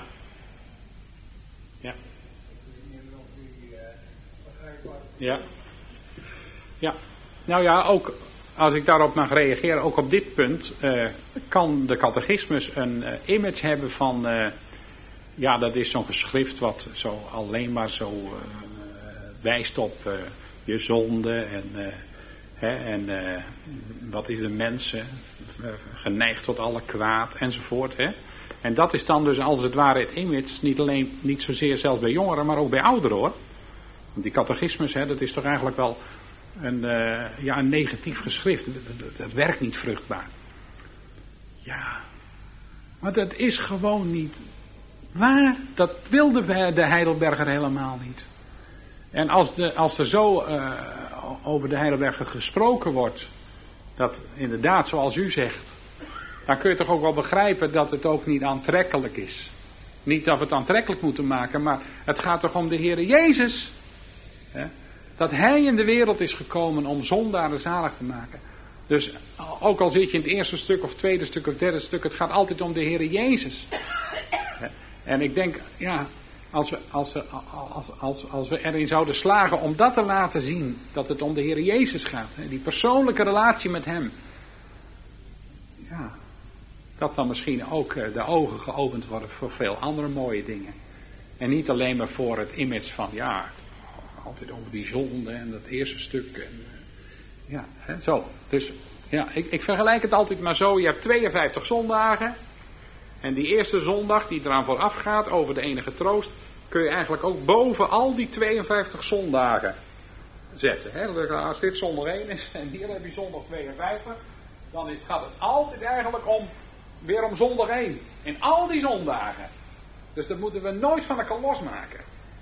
Ja. Ik weet niet of u uh, begrijpt wat. Ja. Ja. Nou ja, ook als ik daarop mag reageren, ook op dit punt, uh, kan de catechismus een uh, image hebben van, uh, ja, dat is zo'n geschrift wat zo alleen maar zo uh, wijst op uh, je zonde en, uh, hè, en uh, wat is de mens, hè, geneigd tot alle kwaad enzovoort. Hè. En dat is dan dus als het ware het image, niet alleen, niet zozeer zelfs bij jongeren, maar ook bij ouderen hoor. Want die catechismus, hè, dat is toch eigenlijk wel een, uh, ja, een negatief geschrift. Dat, dat werkt niet vruchtbaar. Ja, maar dat is gewoon niet waar. Dat wilde de Heidelberger helemaal niet. En als, de, als er zo uh, over de Heidelberger gesproken wordt, dat inderdaad zoals u zegt, dan kun je toch ook wel begrijpen dat het ook niet aantrekkelijk is. Niet dat we het aantrekkelijk moeten maken, maar het gaat toch om de Heere Jezus. Hè? Dat Hij in de wereld is gekomen om zondaren zalig te maken. Dus ook al zit je in het eerste stuk of tweede stuk of derde stuk, het gaat altijd om de Heere Jezus. Hè? En ik denk, ja, als we, als, we, als, als, als we erin zouden slagen om dat te laten zien, dat het om de Heere Jezus gaat. Hè? Die persoonlijke relatie met Hem. Ja, dat dan misschien ook de ogen geopend worden voor veel andere mooie dingen. En niet alleen maar voor het image van, ja, altijd over die zonde en dat eerste stuk. En, ja, hè, zo. Dus ja, ik, ik vergelijk het altijd maar zo. Je hebt tweeënvijftig zondagen. En die eerste zondag die eraan vooraf gaat, over de enige troost, kun je eigenlijk ook boven al die tweeënvijftig zondagen zetten. Hè? Als dit zondag één is en hier heb je zondag tweeënvijftig, dan is, gaat het altijd eigenlijk om, weer om zondag één. In al die zondagen. Dus dat moeten we nooit van elkaar losmaken.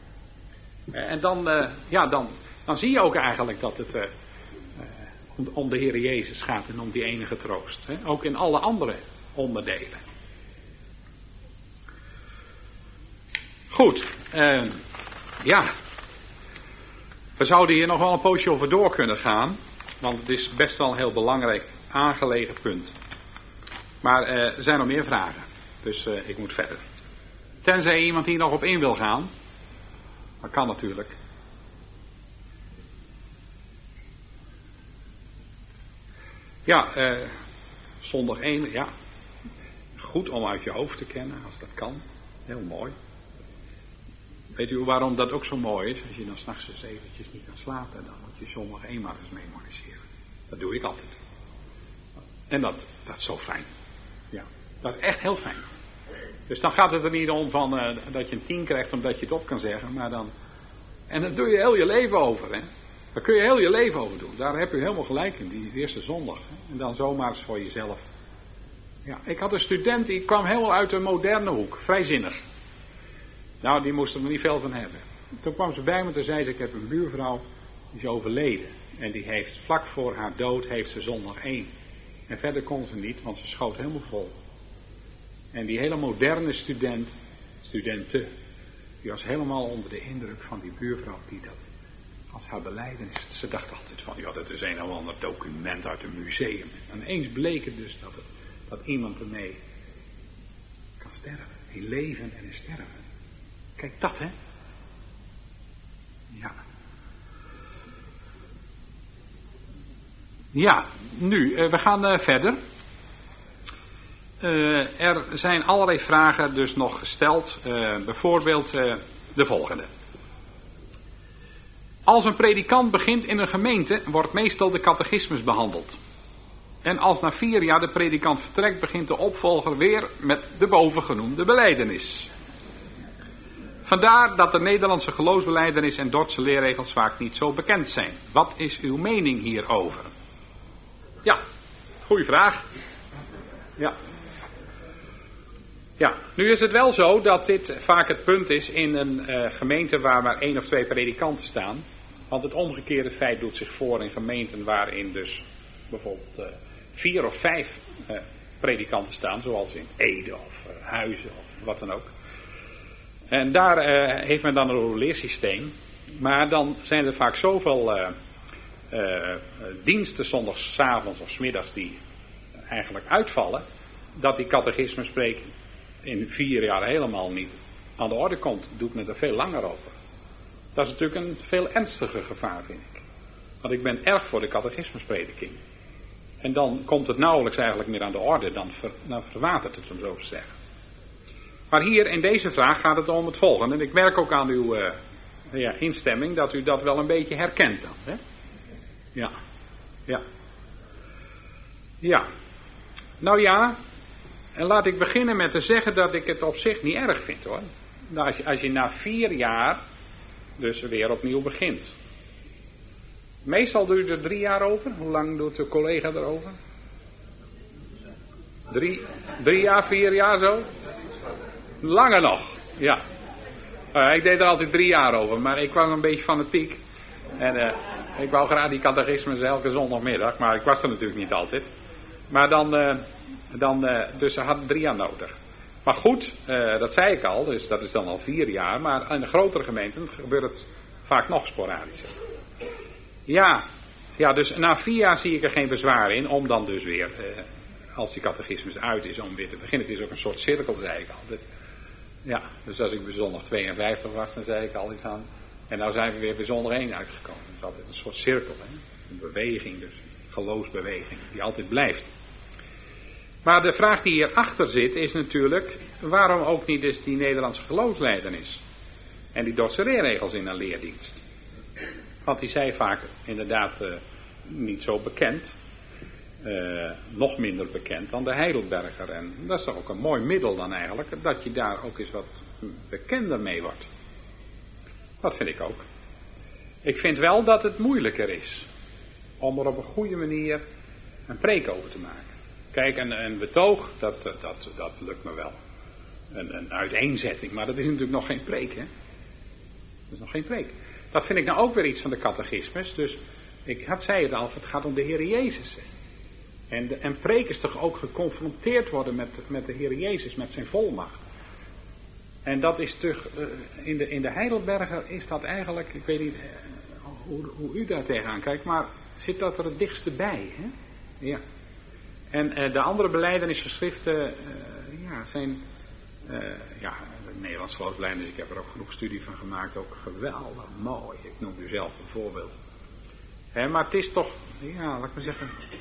En dan, uh, ja, dan, dan zie je ook eigenlijk dat het uh, uh, om, om de Heer Jezus gaat en om die enige troost. Hè? Ook in alle andere onderdelen. Goed, uh, ja. We zouden hier nog wel een poosje over door kunnen gaan. Want het is best wel een heel belangrijk aangelegen punt. Maar uh, er zijn nog meer vragen. Dus uh, ik moet verder. Tenzij iemand hier nog op in wil gaan. Dat kan natuurlijk. Ja, uh, zondag één, ja. goed om uit je hoofd te kennen, als dat kan. Heel mooi. Weet u waarom dat ook zo mooi is? Als je dan s'nachts eens eventjes niet kan slapen, dan moet je zondag eenmaal eens memoriseren. Dat doe ik altijd. En dat, dat is zo fijn. Ja, dat is echt heel fijn. Dus dan gaat het er niet om van, uh, dat je een tien krijgt omdat je het op kan zeggen, maar dan... En dat doe je heel je leven over, hè. Daar kun je heel je leven over doen. Daar heb je helemaal gelijk in, die eerste zondag. Hè? En dan zomaar eens voor jezelf. Ja, ik had een student, die kwam helemaal uit de moderne hoek. Vrijzinnig. Nou, die moest er nog niet veel van hebben. Toen kwam ze bij me, toen zei ze, ik heb een buurvrouw, die is overleden. En die heeft, vlak voor haar dood, heeft ze zondag één. En verder kon ze niet, want ze schoot helemaal vol. En die hele moderne student, studenten, die was helemaal onder de indruk van die buurvrouw die dat als haar belijdenis. Ze dacht altijd van, ja, dat is een of ander document uit een museum. En eens bleek het dus dat, het, dat iemand ermee kan sterven. In leven en in sterven. Kijk, dat hè. Ja. Ja, nu, uh, we gaan uh, verder. Uh, er zijn allerlei vragen dus nog gesteld. Uh, bijvoorbeeld uh, de volgende. Als een predikant begint in een gemeente, wordt meestal de catechismus behandeld. En als na vier jaar de predikant vertrekt, begint de opvolger weer met de bovengenoemde belijdenis. Vandaar dat de Nederlandse geloofsbelijdenis en Dordtse leerregels vaak niet zo bekend zijn. Wat is uw mening hierover? Ja, goeie vraag. Ja. Ja, nu is het wel zo dat dit vaak het punt is in een uh, gemeente waar maar één of twee predikanten staan. Want het omgekeerde feit doet zich voor in gemeenten waarin dus bijvoorbeeld uh, vier of vijf uh, predikanten staan. Zoals in Ede of uh, Huizen of wat dan ook. En daar uh, heeft men dan een roleersysteem. Maar dan zijn er vaak zoveel uh, uh, diensten zondagsavonds of 's middags die eigenlijk uitvallen. Dat die catechismuspreek in vier jaar helemaal niet aan de orde komt. Doet men er veel langer over. Dat is natuurlijk een veel ernstiger gevaar, vind ik. Want ik ben erg voor de catechismusprediking. En dan komt het nauwelijks eigenlijk meer aan de orde. Dan, ver, dan verwatert het, om zo te zeggen. Maar hier in deze vraag gaat het om het volgende. En ik merk ook aan uw uh, ja, instemming dat u dat wel een beetje herkent dan. Hè? Ja. Ja. Ja. Nou ja. En laat ik beginnen met te zeggen dat ik het op zich niet erg vind hoor. Nou, als, je, als je na vier jaar dus weer opnieuw begint. Meestal duurt het drie jaar over. Hoe lang doet de collega erover? Drie, drie jaar, vier jaar zo? Langer nog, ja. Uh, ik deed er altijd drie jaar over, maar ik was een beetje fanatiek. En uh, ik wou graag die catechismus elke zondagmiddag, maar ik was er natuurlijk niet altijd. Maar dan... Uh, Dan, uh, dus ze hadden drie jaar nodig. Maar goed, uh, dat zei ik al, dus dat is dan al vier jaar. Maar in de grotere gemeenten gebeurt het vaak nog sporadischer. Ja, ja, dus na vier jaar zie ik er geen bezwaar in om dan dus weer, uh, als die catechismus uit is, om weer te beginnen. Het is ook een soort cirkel, zei ik altijd. Ja, dus als ik bij zondag tweeënvijftig was, dan zei ik al iets aan. En nou zijn we weer bij zondag één uitgekomen. Het is altijd een soort cirkel, hè? Een beweging dus, een geloofsbeweging, die altijd blijft. Maar de vraag die hierachter zit is natuurlijk, waarom ook niet eens die Nederlandse geloofsbelijdenis en die Dordtse leerregels in een leerdienst? Want die zijn vaak inderdaad uh, niet zo bekend, uh, nog minder bekend dan de Heidelberger. En dat is toch ook een mooi middel dan eigenlijk, dat je daar ook eens wat bekender mee wordt. Dat vind ik ook. Ik vind wel dat het moeilijker is om er op een goede manier een preek over te maken. Kijk, een, een betoog, dat, dat, dat lukt me wel. Een, een uiteenzetting, maar dat is natuurlijk nog geen preek, hè. Dat is nog geen preek. Dat vind ik nou ook weer iets van de catechismus. Dus, ik had, zei het al, het gaat om de Heer Jezus. En, de, en prekers toch ook geconfronteerd worden met, met de Heer Jezus, met zijn volmacht. En dat is toch, uh, in, de, in de Heidelberger is dat eigenlijk, ik weet niet uh, hoe, hoe u daar tegenaan kijkt, maar zit dat er het dichtste bij, hè? Ja. En uh, de andere belijdenisgeschriften, uh, ja, zijn, uh, ja, de Nederlandse geloofsbelijdenis, ik heb er ook genoeg studie van gemaakt, ook geweldig mooi. Ik noem u zelf een voorbeeld. Hè, maar het is toch, ja, laat ik maar zeggen,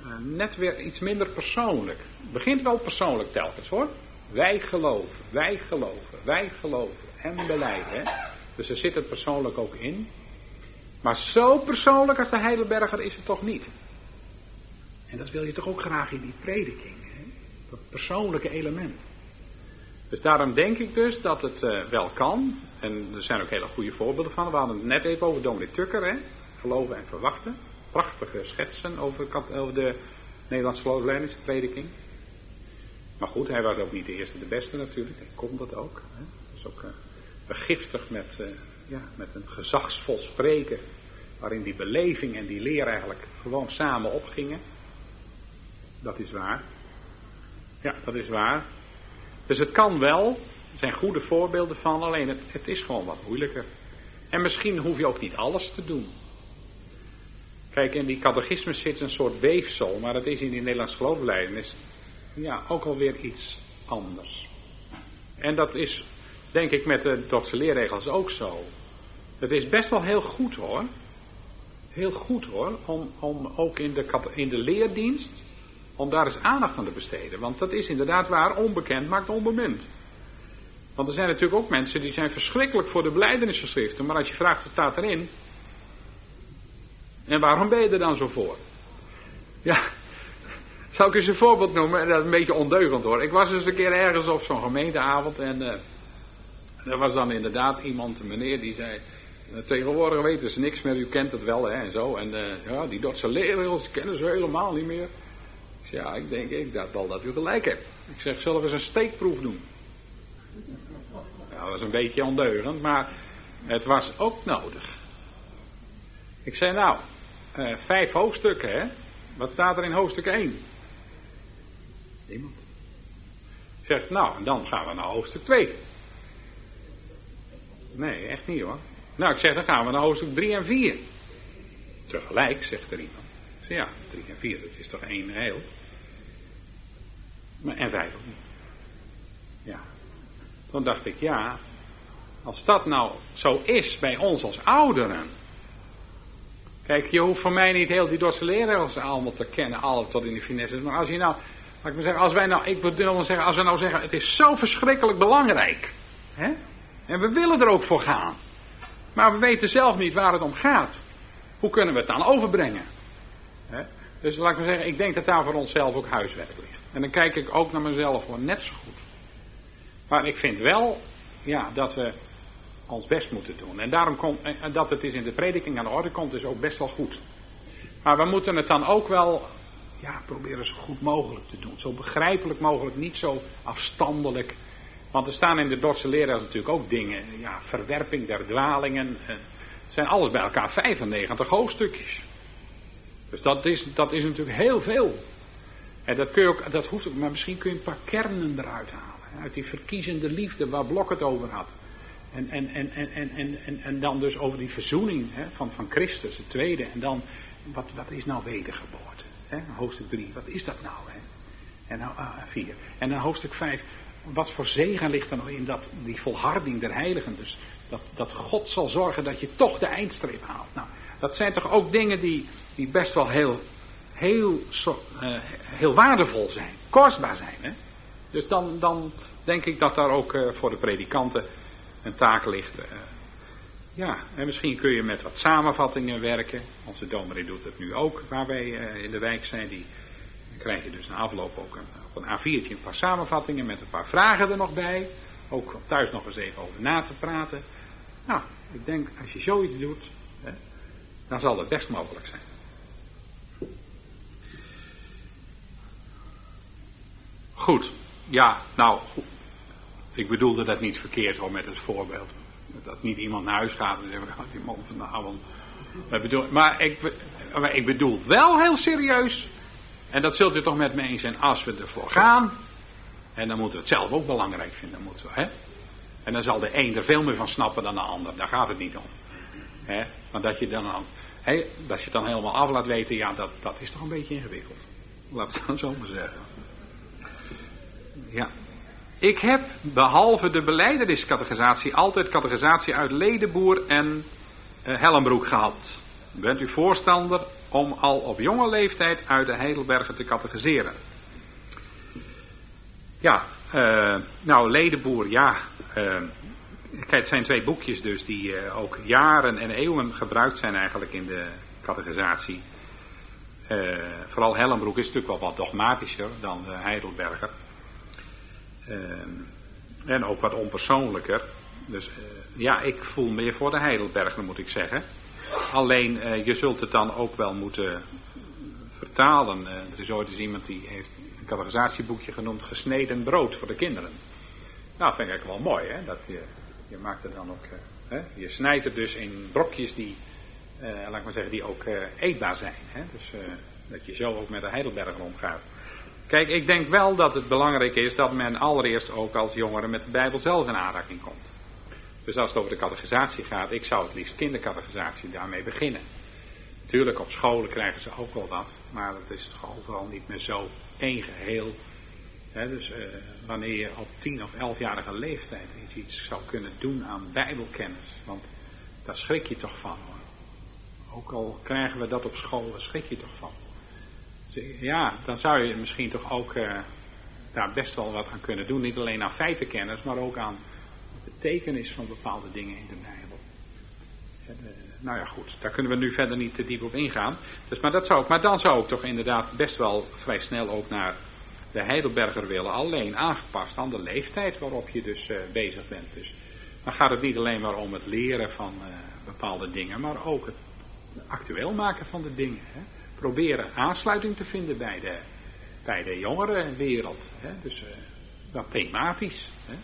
uh, net weer iets minder persoonlijk. Het begint wel persoonlijk telkens hoor. Wij geloven, wij geloven, wij geloven en belijden. Hè? Dus er zit het persoonlijk ook in. Maar zo persoonlijk als de Heidelberger is het toch niet. En dat wil je toch ook graag in die prediking. Hè? Dat persoonlijke element. Dus daarom denk ik dus dat het uh, wel kan. En er zijn ook hele goede voorbeelden van. We hadden het net even over Dominee Tukker. Hè? Geloven en verwachten. Prachtige schetsen over, over de Nederlandse geloofsleidingsprediking. Maar goed, hij was ook niet de eerste de beste natuurlijk. Hij kon dat ook. Hè? Dat is ook uh, begiftigd met, uh, ja, met een gezagsvol spreken. Waarin die beleving en die leer eigenlijk gewoon samen opgingen. Dat is waar. Ja, dat is waar. Dus het kan wel. Er zijn goede voorbeelden van. Alleen het, het is gewoon wat moeilijker. En misschien hoef je ook niet alles te doen. Kijk, in die catechismus zit een soort weefsel. Maar dat is in die Nederlandse geloofsbelijdenis ja, ook alweer iets anders. En dat is, denk ik, met de Dordtse leerregels ook zo. Het is best wel heel goed hoor. Heel goed hoor. Om, om ook in de, in de leerdienst. Om daar eens aandacht aan te besteden. Want dat is inderdaad waar. Onbekend maakt onbemind. Want er zijn natuurlijk ook mensen die zijn verschrikkelijk voor de belijdenisgeschriften. Maar als je vraagt wat staat erin. En waarom ben je er dan zo voor? Ja. Zal ik eens een voorbeeld noemen? En dat is een beetje ondeugend hoor. Ik was eens een keer ergens op zo'n gemeenteavond. En uh, er was dan inderdaad iemand, een meneer die zei. Tegenwoordig weten ze niks meer. U kent het wel hè, en zo. En uh, ja, die Dordtse leerregels kennen ze helemaal niet meer. Ik zeg, ja, ik denk ik dat wel dat u gelijk hebt. Ik zeg, zullen we eens een steekproef doen? Ja, dat was een beetje ondeugend. Maar het was ook nodig. Ik zei nou, uh, vijf hoofdstukken hè. Wat staat er in hoofdstuk één? Iemand. Ik zeg, nou, en dan gaan we naar hoofdstuk twee. Nee, echt niet hoor. Nou, ik zeg, dan gaan we naar hoofdstuk drie en vier. Tegelijk, zegt er iemand. Ik zeg, ja, drie en vier, dat is toch één heel. Maar, en vijf ook niet. Ja. Toen dacht ik, ja, als dat nou zo is bij ons als ouderen. Kijk, je hoeft voor mij niet heel die Dordtse leerregels allemaal te kennen, alle tot in de finesses. Maar als je nou, laat ik maar zeggen, als wij nou, ik wil zeggen, als we nou zeggen, het is zo verschrikkelijk belangrijk. Hè? En we willen er ook voor gaan. Maar we weten zelf niet waar het om gaat. Hoe kunnen we het dan overbrengen? Hè? Dus laat ik maar zeggen, ik denk dat daar voor onszelf ook huiswerk ligt. En dan kijk ik ook naar mezelf gewoon net zo goed. Maar ik vind wel, ja, dat we ons best moeten doen. En daarom komt, en dat het is in de prediking aan de orde komt, is ook best wel goed. Maar we moeten het dan ook wel, ja, proberen zo goed mogelijk te doen. Zo begrijpelijk mogelijk, niet zo afstandelijk. Want er staan in de Dordtse leerregels natuurlijk ook dingen, ja, verwerping der dwalingen. Het zijn alles bij elkaar vijfennegentig hoofdstukjes. Dus dat is, dat is natuurlijk heel veel. En dat kun je ook, dat hoeft ook, maar misschien kun je een paar kernen eruit halen. Uit die verkiezende liefde waar Blok het over had. En, en, en, en, en, en, en, en dan dus over die verzoening hè, van, van Christus, het tweede. En dan, wat, wat is nou wedergeboorte? Hè? Hoofdstuk drie, wat is dat nou? Hè? En nou, ah, vier. En dan hoofdstuk vijf, wat voor zegen ligt er nog in dat, die volharding der heiligen. Dus dat, dat God zal zorgen dat je toch de eindstreep haalt. Nou, dat zijn toch ook dingen die, die best wel heel, heel, uh, heel waardevol zijn. Kostbaar zijn. Hè? Dus dan, dan denk ik dat daar ook uh, voor de predikanten een taak ligt. Uh, ja, en misschien kun je met wat samenvattingen werken. Onze dominee doet het nu ook, waar wij uh, in de wijk zijn. Die, dan krijg je dus na afloop ook een, op een A viertje een paar samenvattingen met een paar vragen er nog bij. Ook om thuis nog eens even over na te praten. Nou, ik denk als je zoiets doet, hè, dan zal het best mogelijk zijn. Goed, ja, nou, ik bedoelde dat niet verkeerd hoor met het voorbeeld. Dat niet iemand naar huis gaat en zegt, oh, die man vanavond. Bedoel, maar, ik, maar ik bedoel wel heel serieus, en dat zult u toch met me eens zijn, als we ervoor gaan, en dan moeten we het zelf ook belangrijk vinden, moeten we, hè? En dan zal de een er veel meer van snappen dan de ander, daar gaat het niet om. Hè? Maar dat je, dan, hè, dat je het dan helemaal af laat weten, ja, dat, dat is toch een beetje ingewikkeld. Laat het dan zo maar zeggen. Ja. Ik heb, behalve de belijdeniscatechisatie, altijd catechisatie uit Ledenboer en uh, Hellenbroek gehad. Bent u voorstander om al op jonge leeftijd uit de Heidelberger te catechiseren. Ja, uh, nou Ledenboer, ja. Uh, kijk, het zijn twee boekjes dus die uh, ook jaren en eeuwen gebruikt zijn eigenlijk in de catechisatie. Uh, vooral Hellenbroek is natuurlijk wel wat dogmatischer dan de Heidelberger. Uh, en ook wat onpersoonlijker. Dus uh, ja, ik voel meer voor de Heidelberger, moet ik zeggen. Alleen, uh, je zult het dan ook wel moeten vertalen. Uh, er is ooit eens iemand die heeft een catechisatieboekje genoemd Gesneden brood voor de kinderen. Nou, dat vind ik eigenlijk wel mooi, hè. Dat je, je maakt het dan ook, uh, hè? Je snijdt het dus in brokjes die, uh, laat ik maar zeggen, die ook uh, eetbaar zijn. Hè. Dus uh, dat je zo ook met de Heidelberger omgaat. Kijk, ik denk wel dat het belangrijk is dat men allereerst ook als jongere met de Bijbel zelf in aanraking komt. Dus als het over de catechisatie gaat, ik zou het liefst kindercatechisatie daarmee beginnen. Natuurlijk, op scholen krijgen ze ook wel wat, maar het is toch overal niet meer zo één geheel. He, dus uh, wanneer je op tien of elfjarige leeftijd iets, iets zou kunnen doen aan bijbelkennis, want daar schrik je toch van, hoor. Ook al krijgen we dat op school, daar schrik je toch van. Dus, ja, dan zou je misschien toch ook uh, daar best wel wat aan kunnen doen. Niet alleen aan feitenkennis, maar ook aan de betekenis van bepaalde dingen in de Bijbel. En, uh, nou ja, goed, daar kunnen we nu verder niet te diep op ingaan. Dus, maar, dat zou ik, maar dan zou ik toch inderdaad best wel vrij snel ook naar de Heidelberger willen. Alleen aangepast aan de leeftijd waarop je dus uh, bezig bent. Dus dan gaat het niet alleen maar om het leren van uh, bepaalde dingen, maar ook het actueel maken van de dingen. Hè. Proberen aansluiting te vinden bij de, bij de jongerenwereld. Hè. Dus uh, dat thematisch. Hè.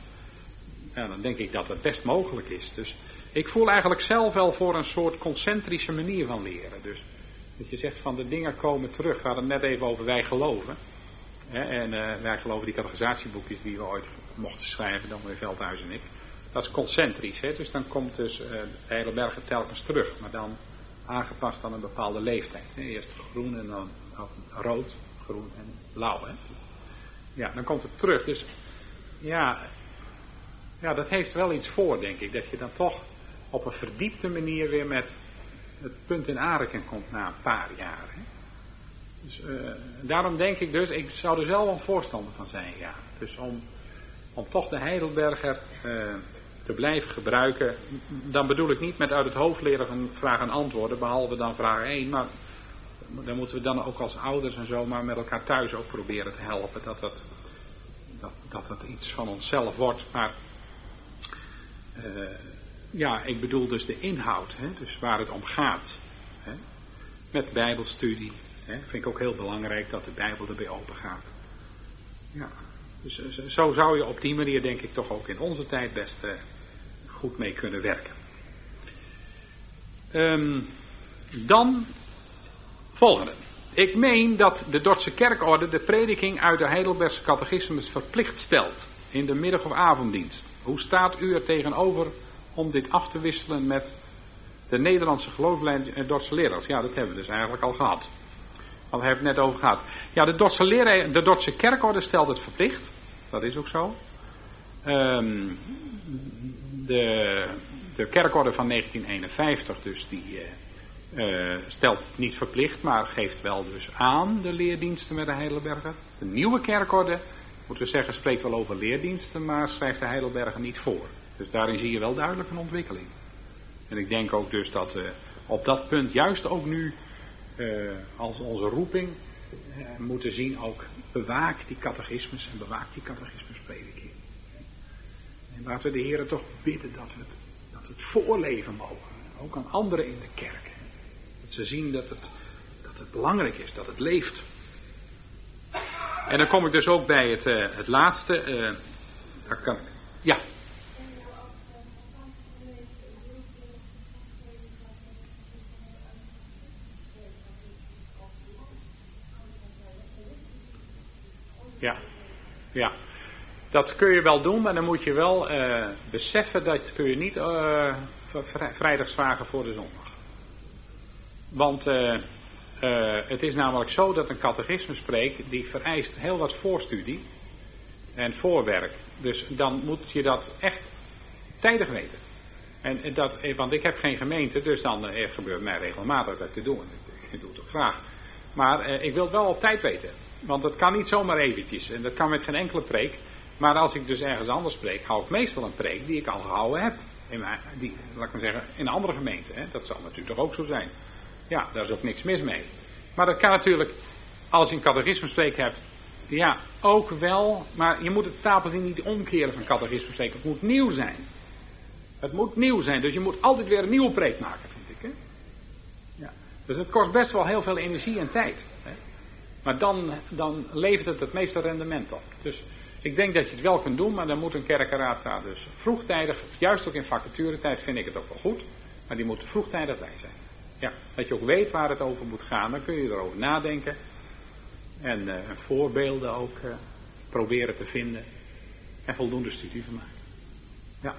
Ja, dan denk ik dat het best mogelijk is. Dus ik voel eigenlijk zelf wel voor een soort concentrische manier van leren. Dus dat je zegt van de dingen komen terug. We hadden het net even over wij geloven. Hè. En uh, wij geloven die catechisatieboekjes die we ooit mochten schrijven, dan weer Veldhuis en ik. Dat is concentrisch. Hè. Dus dan komt dus uh, de Heidelberger telkens terug. Maar dan aangepast aan een bepaalde leeftijd. Hè. Eerst groen en dan rood, groen en blauw. Hè. Ja, dan komt het terug. Dus ja, ja, dat heeft wel iets voor, denk ik. Dat je dan toch op een verdiepte manier weer met het punt in aanraking komt na een paar jaar. Hè. Dus uh, daarom denk ik dus, ik zou er zelf wel voorstander van zijn, ja. Dus om, om toch de Heidelberger uh, te blijven gebruiken, dan bedoel ik niet met uit het hoofd leren van vragen en antwoorden, behalve dan vraag één, maar dan moeten we dan ook als ouders en zo maar met elkaar thuis ook proberen te helpen, dat dat, dat, dat, dat iets van onszelf wordt. Maar uh, ja, ik bedoel dus de inhoud, hè, dus waar het om gaat. Hè, met bijbelstudie, hè, vind ik ook heel belangrijk dat de Bijbel erbij open gaat. Ja, dus zo zou je op die manier denk ik toch ook in onze tijd best uh, goed mee kunnen werken. Um, dan volgende. Ik meen dat de Dordtse kerkorde de prediking uit de Heidelbergse catechismus verplicht stelt in de middag- of avonddienst. Hoe staat u er tegenover om dit af te wisselen met de Nederlandse geloofsleiders en Dordtse leraars? Ja, dat hebben we dus eigenlijk al gehad. Al hebben we het net over gehad. Ja, de Dordtse, leraar, de Dordtse kerkorde stelt het verplicht. Dat is ook zo. Um, de, de kerkorde van negentien eenenvijftig dus, die uh, uh, stelt niet verplicht, maar geeft wel dus aan de leerdiensten met de Heidelberger. De nieuwe kerkorde, moeten we zeggen, spreekt wel over leerdiensten, maar schrijft de Heidelberger niet voor. Dus daarin zie je wel duidelijk een ontwikkeling. En ik denk ook dus dat uh, op dat punt juist ook nu uh, als onze roeping uh, moeten zien ook bewaak die catechismus en bewaak die catechismusprediking. En laten we de Heer toch bidden dat we, het, dat we het voorleven mogen. Ook aan anderen in de kerk. Dat ze zien dat het, dat het belangrijk is, dat het leeft. En dan kom ik dus ook bij het, uh, het laatste. Uh, daar kan ik. Ja. Ja, ja. Dat kun je wel doen, maar dan moet je wel uh, beseffen dat kun je niet uh, vrijdags vragen voor de zondag. Want uh, uh, het is namelijk zo dat een catechismuspreek die vereist heel wat voorstudie en voorwerk. Dus dan moet je dat echt tijdig weten. En dat, want ik heb geen gemeente, dus dan uh, gebeurt mij regelmatig dat te doen. ik doe het ook graag. Maar eh, ik wil het wel op tijd weten. Want dat kan niet zomaar eventjes. En dat kan met geen enkele preek. Maar als ik dus ergens anders preek, hou ik meestal een preek die ik al gehouden heb. In mijn, die, laat ik maar zeggen, in een andere gemeente. Hè? Dat zal natuurlijk toch ook zo zijn. Ja, daar is ook niks mis mee. Maar dat kan natuurlijk, als je een catechismuspreek hebt, ja, ook wel. Maar je moet het stapeltje niet omkeren van catechismuspreek. Het moet nieuw zijn. Het moet nieuw zijn. Dus je moet altijd weer een nieuwe preek maken, vind ik. Hè? Ja. Dus het kost best wel heel veel energie en tijd. Hè? Maar dan, dan levert het het meeste rendement op. Dus ik denk dat je het wel kunt doen, maar dan moet een kerkenraad daar dus vroegtijdig, juist ook in vacaturetijd vind ik het ook wel goed, maar die moet vroegtijdig bij zijn. Ja, dat je ook weet waar het over moet gaan, dan kun je erover nadenken en uh, voorbeelden ook uh, proberen te vinden en voldoende studie van maken. Ja.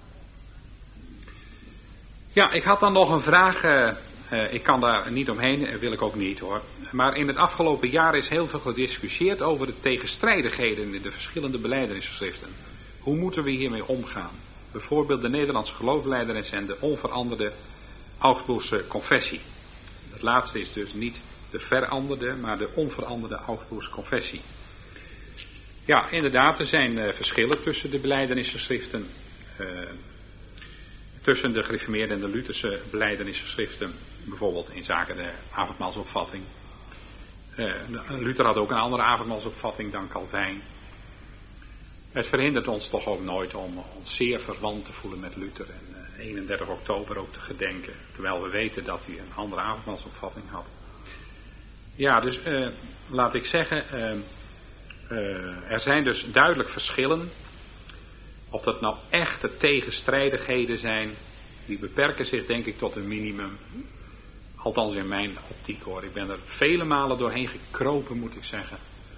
Ja, ik had dan nog een vraag, uh, uh, ik kan daar niet omheen, uh, wil ik ook niet hoor. Maar in het afgelopen jaar is heel veel gediscussieerd over de tegenstrijdigheden in de verschillende belijdenisgeschriften. Hoe moeten we hiermee omgaan? Bijvoorbeeld de Nederlandse geloofsbelijdenis en de onveranderde Augsburgse confessie. Het laatste is dus niet de veranderde, maar de onveranderde Augsburgse confessie. Ja, inderdaad, er zijn uh, verschillen tussen de belijdenisgeschriften. Uh, tussen de gereformeerde en de Lutherse belijdenisgeschriften. Bijvoorbeeld in zaken de avondmaalsopvatting. Uh, Luther had ook een andere avondmaalsopvatting dan Calvijn. Het verhindert ons toch ook nooit om ons zeer verwant te voelen met Luther en uh, eenendertig oktober ook te gedenken. Terwijl we weten dat hij een andere avondmaalsopvatting had. Ja, dus uh, laat ik zeggen, uh, uh, er zijn dus duidelijk verschillen. Of dat nou echte tegenstrijdigheden zijn, die beperken zich denk ik tot een minimum. Althans in mijn optiek hoor. Ik ben er vele malen doorheen gekropen moet ik zeggen.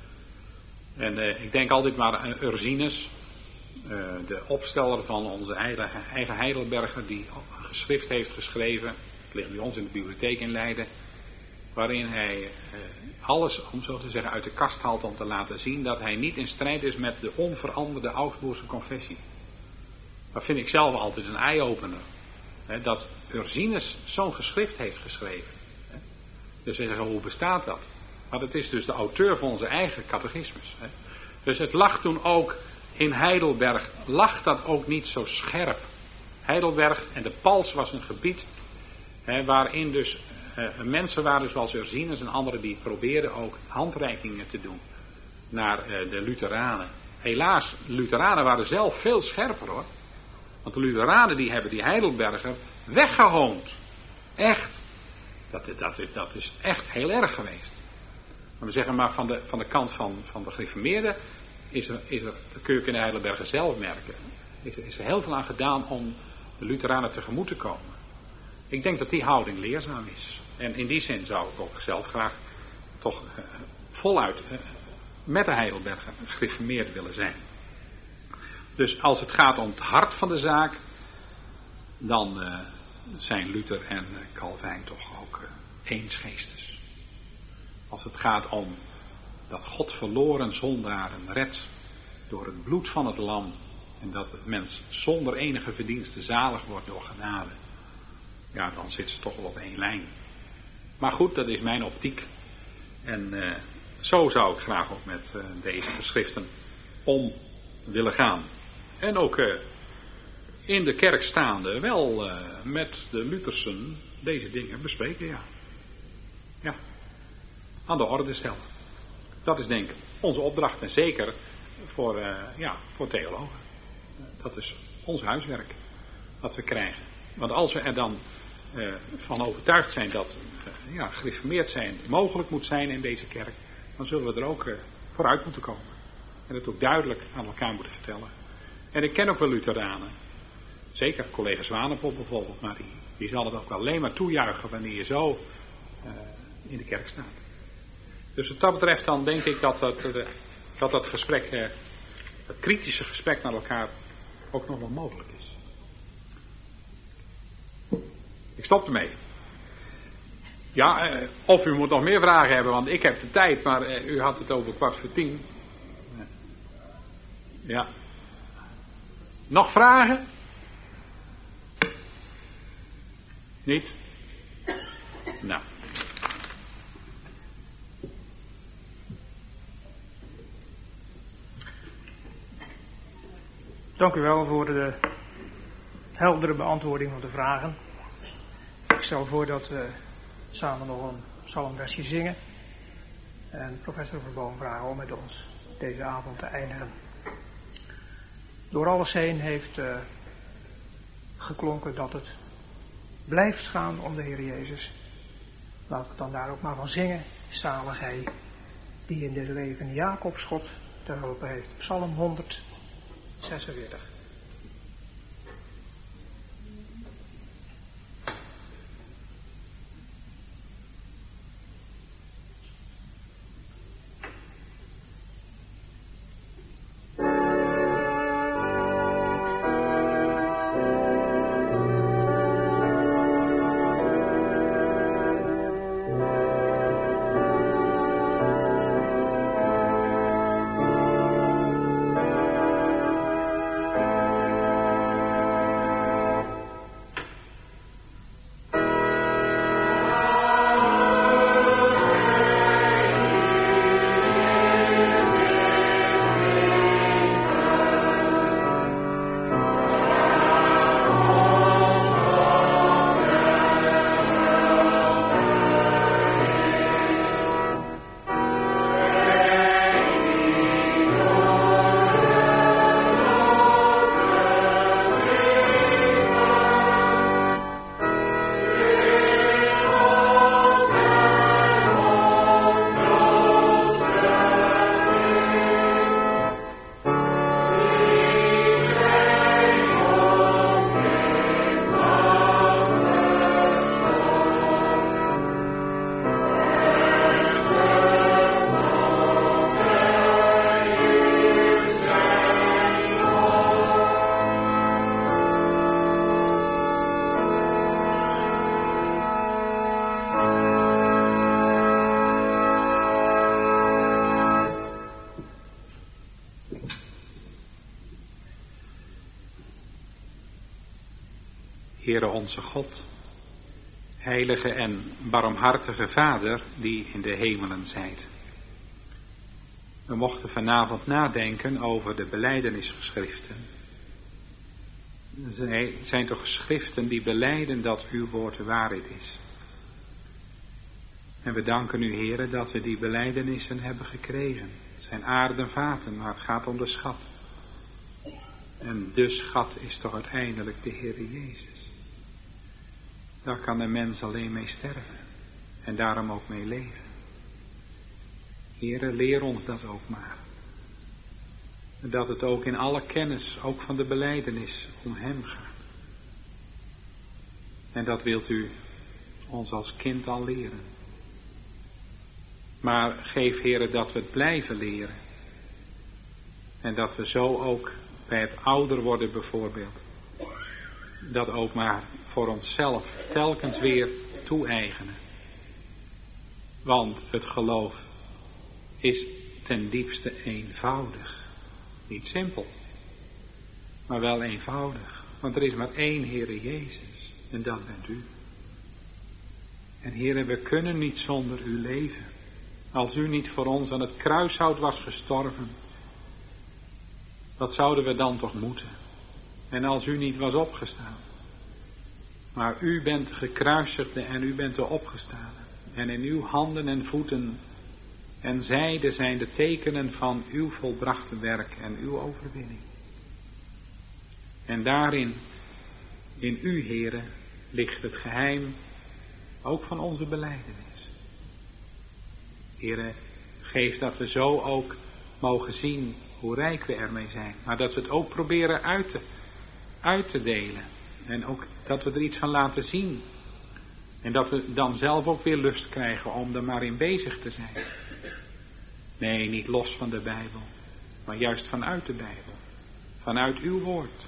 En uh, ik denk altijd maar aan Ursinus, uh, de opsteller van onze eigen, eigen Heidelberger, die een geschrift heeft geschreven. Het ligt bij ons in de bibliotheek in Leiden. Waarin hij uh, alles, om zo te zeggen, uit de kast haalt om te laten zien dat hij niet in strijd is met de onveranderde Augsburgse confessie. Dat vind ik zelf altijd een eye-opener. Hè, dat Ursinus zo'n geschrift heeft geschreven. Hè. Dus we zeggen, hoe bestaat dat? Maar dat is dus de auteur van onze eigen catechismus. Hè. Dus het lag toen ook in Heidelberg, lag dat ook niet zo scherp. Heidelberg en de Pals was een gebied hè, waarin dus uh, mensen waren zoals Ursinus en anderen die probeerden ook handreikingen te doen naar uh, de Lutheranen. Helaas, de Lutheranen waren zelf veel scherper hoor. Want de Lutheranen die hebben die Heidelberger weggehoond. Echt. Dat, dat, dat is echt heel erg geweest. Maar we zeggen maar van de, van de kant van, van de gereformeerden is er, is er, dat kun je ook in de Heidelberger zelf merken, is er, is er heel veel aan gedaan om de Lutheranen tegemoet te komen. Ik denk dat die houding leerzaam is. En in die zin zou ik ook zelf graag toch uh, voluit uh, met de Heidelberger gereformeerd willen zijn. Dus als het gaat om het hart van de zaak, dan uh, zijn Luther en uh, Calvijn toch ook uh, eensgeestes. Als het gaat om dat God verloren zondaren redt door het bloed van het lam en dat het mens zonder enige verdienste zalig wordt door genade, ja, dan zit ze toch wel op één lijn. Maar goed, dat is mijn optiek. En uh, zo zou ik graag ook met uh, deze geschriften om willen gaan. En ook uh, in de kerk staande wel uh, met de Luthersen deze dingen bespreken, ja. Ja. Aan de orde stellen. Dat is denk ik onze opdracht en zeker voor, uh, ja, voor theologen. Dat is ons huiswerk dat we krijgen. Want als we er dan uh, van overtuigd zijn dat uh, ja, gereformeerd zijn mogelijk moet zijn in deze kerk, dan zullen we er ook uh, vooruit moeten komen. En het ook duidelijk aan elkaar moeten vertellen. En ik ken ook wel Lutheranen. Zeker collega Zwanenpop bijvoorbeeld, maar die, die zal het ook alleen maar toejuichen wanneer je zo uh, in de kerk staat. Dus wat dat betreft dan denk ik dat dat, dat, dat gesprek, uh, het kritische gesprek naar elkaar ook nog wel mogelijk is. Ik stop ermee. Ja, uh, of u moet nog meer vragen hebben, want ik heb de tijd, maar uh, u had het over kwart voor tien. Ja. Nog vragen? Niet? Nou. Dank u wel voor de heldere beantwoording van de vragen. Ik stel voor dat we samen nog een psalmversje zingen. En professor Verboom vragen om met ons deze avond te eindigen. Door alles heen heeft uh, geklonken dat het blijft gaan om de Heer Jezus. Laten we dan daar ook maar van zingen. Zalig hij die in dit leven Jacobs God te hulp heeft. Psalm honderdzesenveertig. Heere onze God, heilige en barmhartige Vader die in de hemelen zijt. We mochten vanavond nadenken over de belijdenisgeschriften. Zij zijn toch geschriften die belijden dat uw woord de waarheid is. En we danken u, Heere, dat we die belijdenissen hebben gekregen. Het zijn aarden vaten, maar het gaat om de schat. En de schat is toch uiteindelijk de Heere Jezus. Daar kan de mens alleen mee sterven. En daarom ook mee leven. Heere, leer ons dat ook maar. Dat het ook in alle kennis, ook van de belijdenis, om hem gaat. En dat wilt u ons als kind al leren. Maar geef, Heere, dat we het blijven leren. En dat we zo ook bij het ouder worden bijvoorbeeld. Dat ook maar voor onszelf telkens weer toe-eigenen. Want het geloof is ten diepste eenvoudig. Niet simpel, maar wel eenvoudig. Want er is maar één Heere Jezus en dat bent u. En Heere, we kunnen niet zonder u leven. Als u niet voor ons aan het kruishout was gestorven, wat zouden we dan toch moeten? En als u niet was opgestaan. Maar u bent de gekruisigde en u bent de opgestane. En in uw handen en voeten en zijde zijn de tekenen van uw volbrachte werk en uw overwinning. En daarin, in u, Heere, ligt het geheim ook van onze belijdenis. Heere, geef dat we zo ook mogen zien hoe rijk we ermee zijn. Maar dat we het ook proberen uit te, uit te delen. En ook dat we er iets van laten zien. En dat we dan zelf ook weer lust krijgen om er maar in bezig te zijn. Nee, niet los van de Bijbel. Maar juist vanuit de Bijbel. Vanuit uw woord.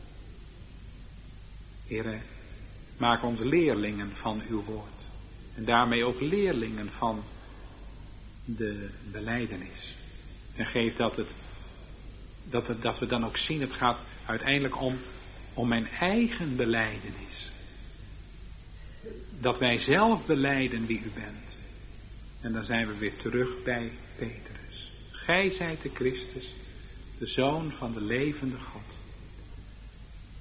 Heere, maak ons leerlingen van uw woord. En daarmee ook leerlingen van de belijdenis. En geef dat, het, dat, het, dat we dan ook zien, het gaat uiteindelijk om, om mijn eigen belijdenis. Dat wij zelf belijden wie u bent. En dan zijn we weer terug bij Petrus. Gij zijt de Christus, de Zoon van de levende God.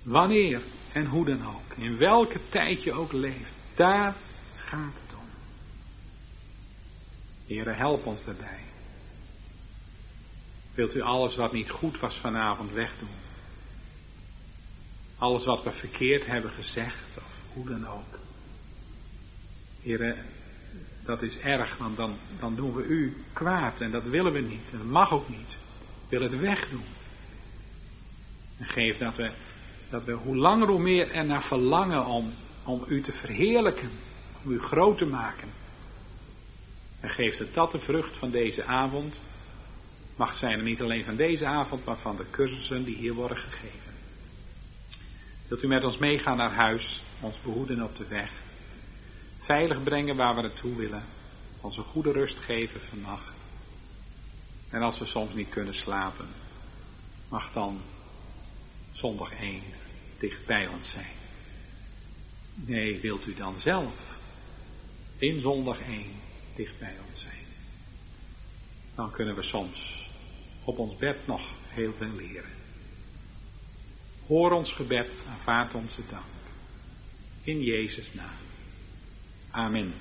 Wanneer en hoe dan ook. In welke tijd je ook leeft. Daar gaat het om. Heere, help ons daarbij. Wilt u alles wat niet goed was vanavond wegdoen? Alles wat we verkeerd hebben gezegd, of hoe dan ook. Heere, dat is erg, want dan, dan doen we u kwaad en dat willen we niet. En dat mag ook niet. We willen het wegdoen. En geef dat we, dat we hoe langer hoe meer ernaar verlangen om, om u te verheerlijken. Om u groot te maken. En geef dat dat de vrucht van deze avond mag zijn. En niet alleen van deze avond, maar van de cursussen die hier worden gegeven. Wilt u met ons meegaan naar huis, ons behoeden op de weg. Veilig brengen waar we naartoe willen. Ons een goede rust geven vannacht. En als we soms niet kunnen slapen, mag dan zondag één dicht bij ons zijn. Nee, wilt u dan zelf in zondag één dicht bij ons zijn. Dan kunnen we soms op ons bed nog heel veel leren. Hoor ons gebed, aanvaard onze dank. In Jezus' naam. Amen.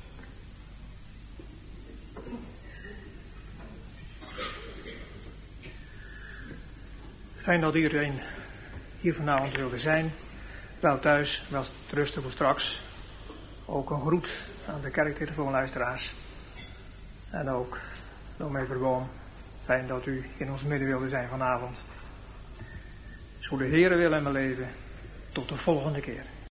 Fijn dat iedereen hier vanavond wilde zijn. Wel thuis, wel rusten voor straks. Ook een groet aan de kerktelefoonluisteraars. En ook dominee Verboom. Fijn dat u in ons midden wilde zijn vanavond. Zo de Heere wil in mijn leven. Tot de volgende keer.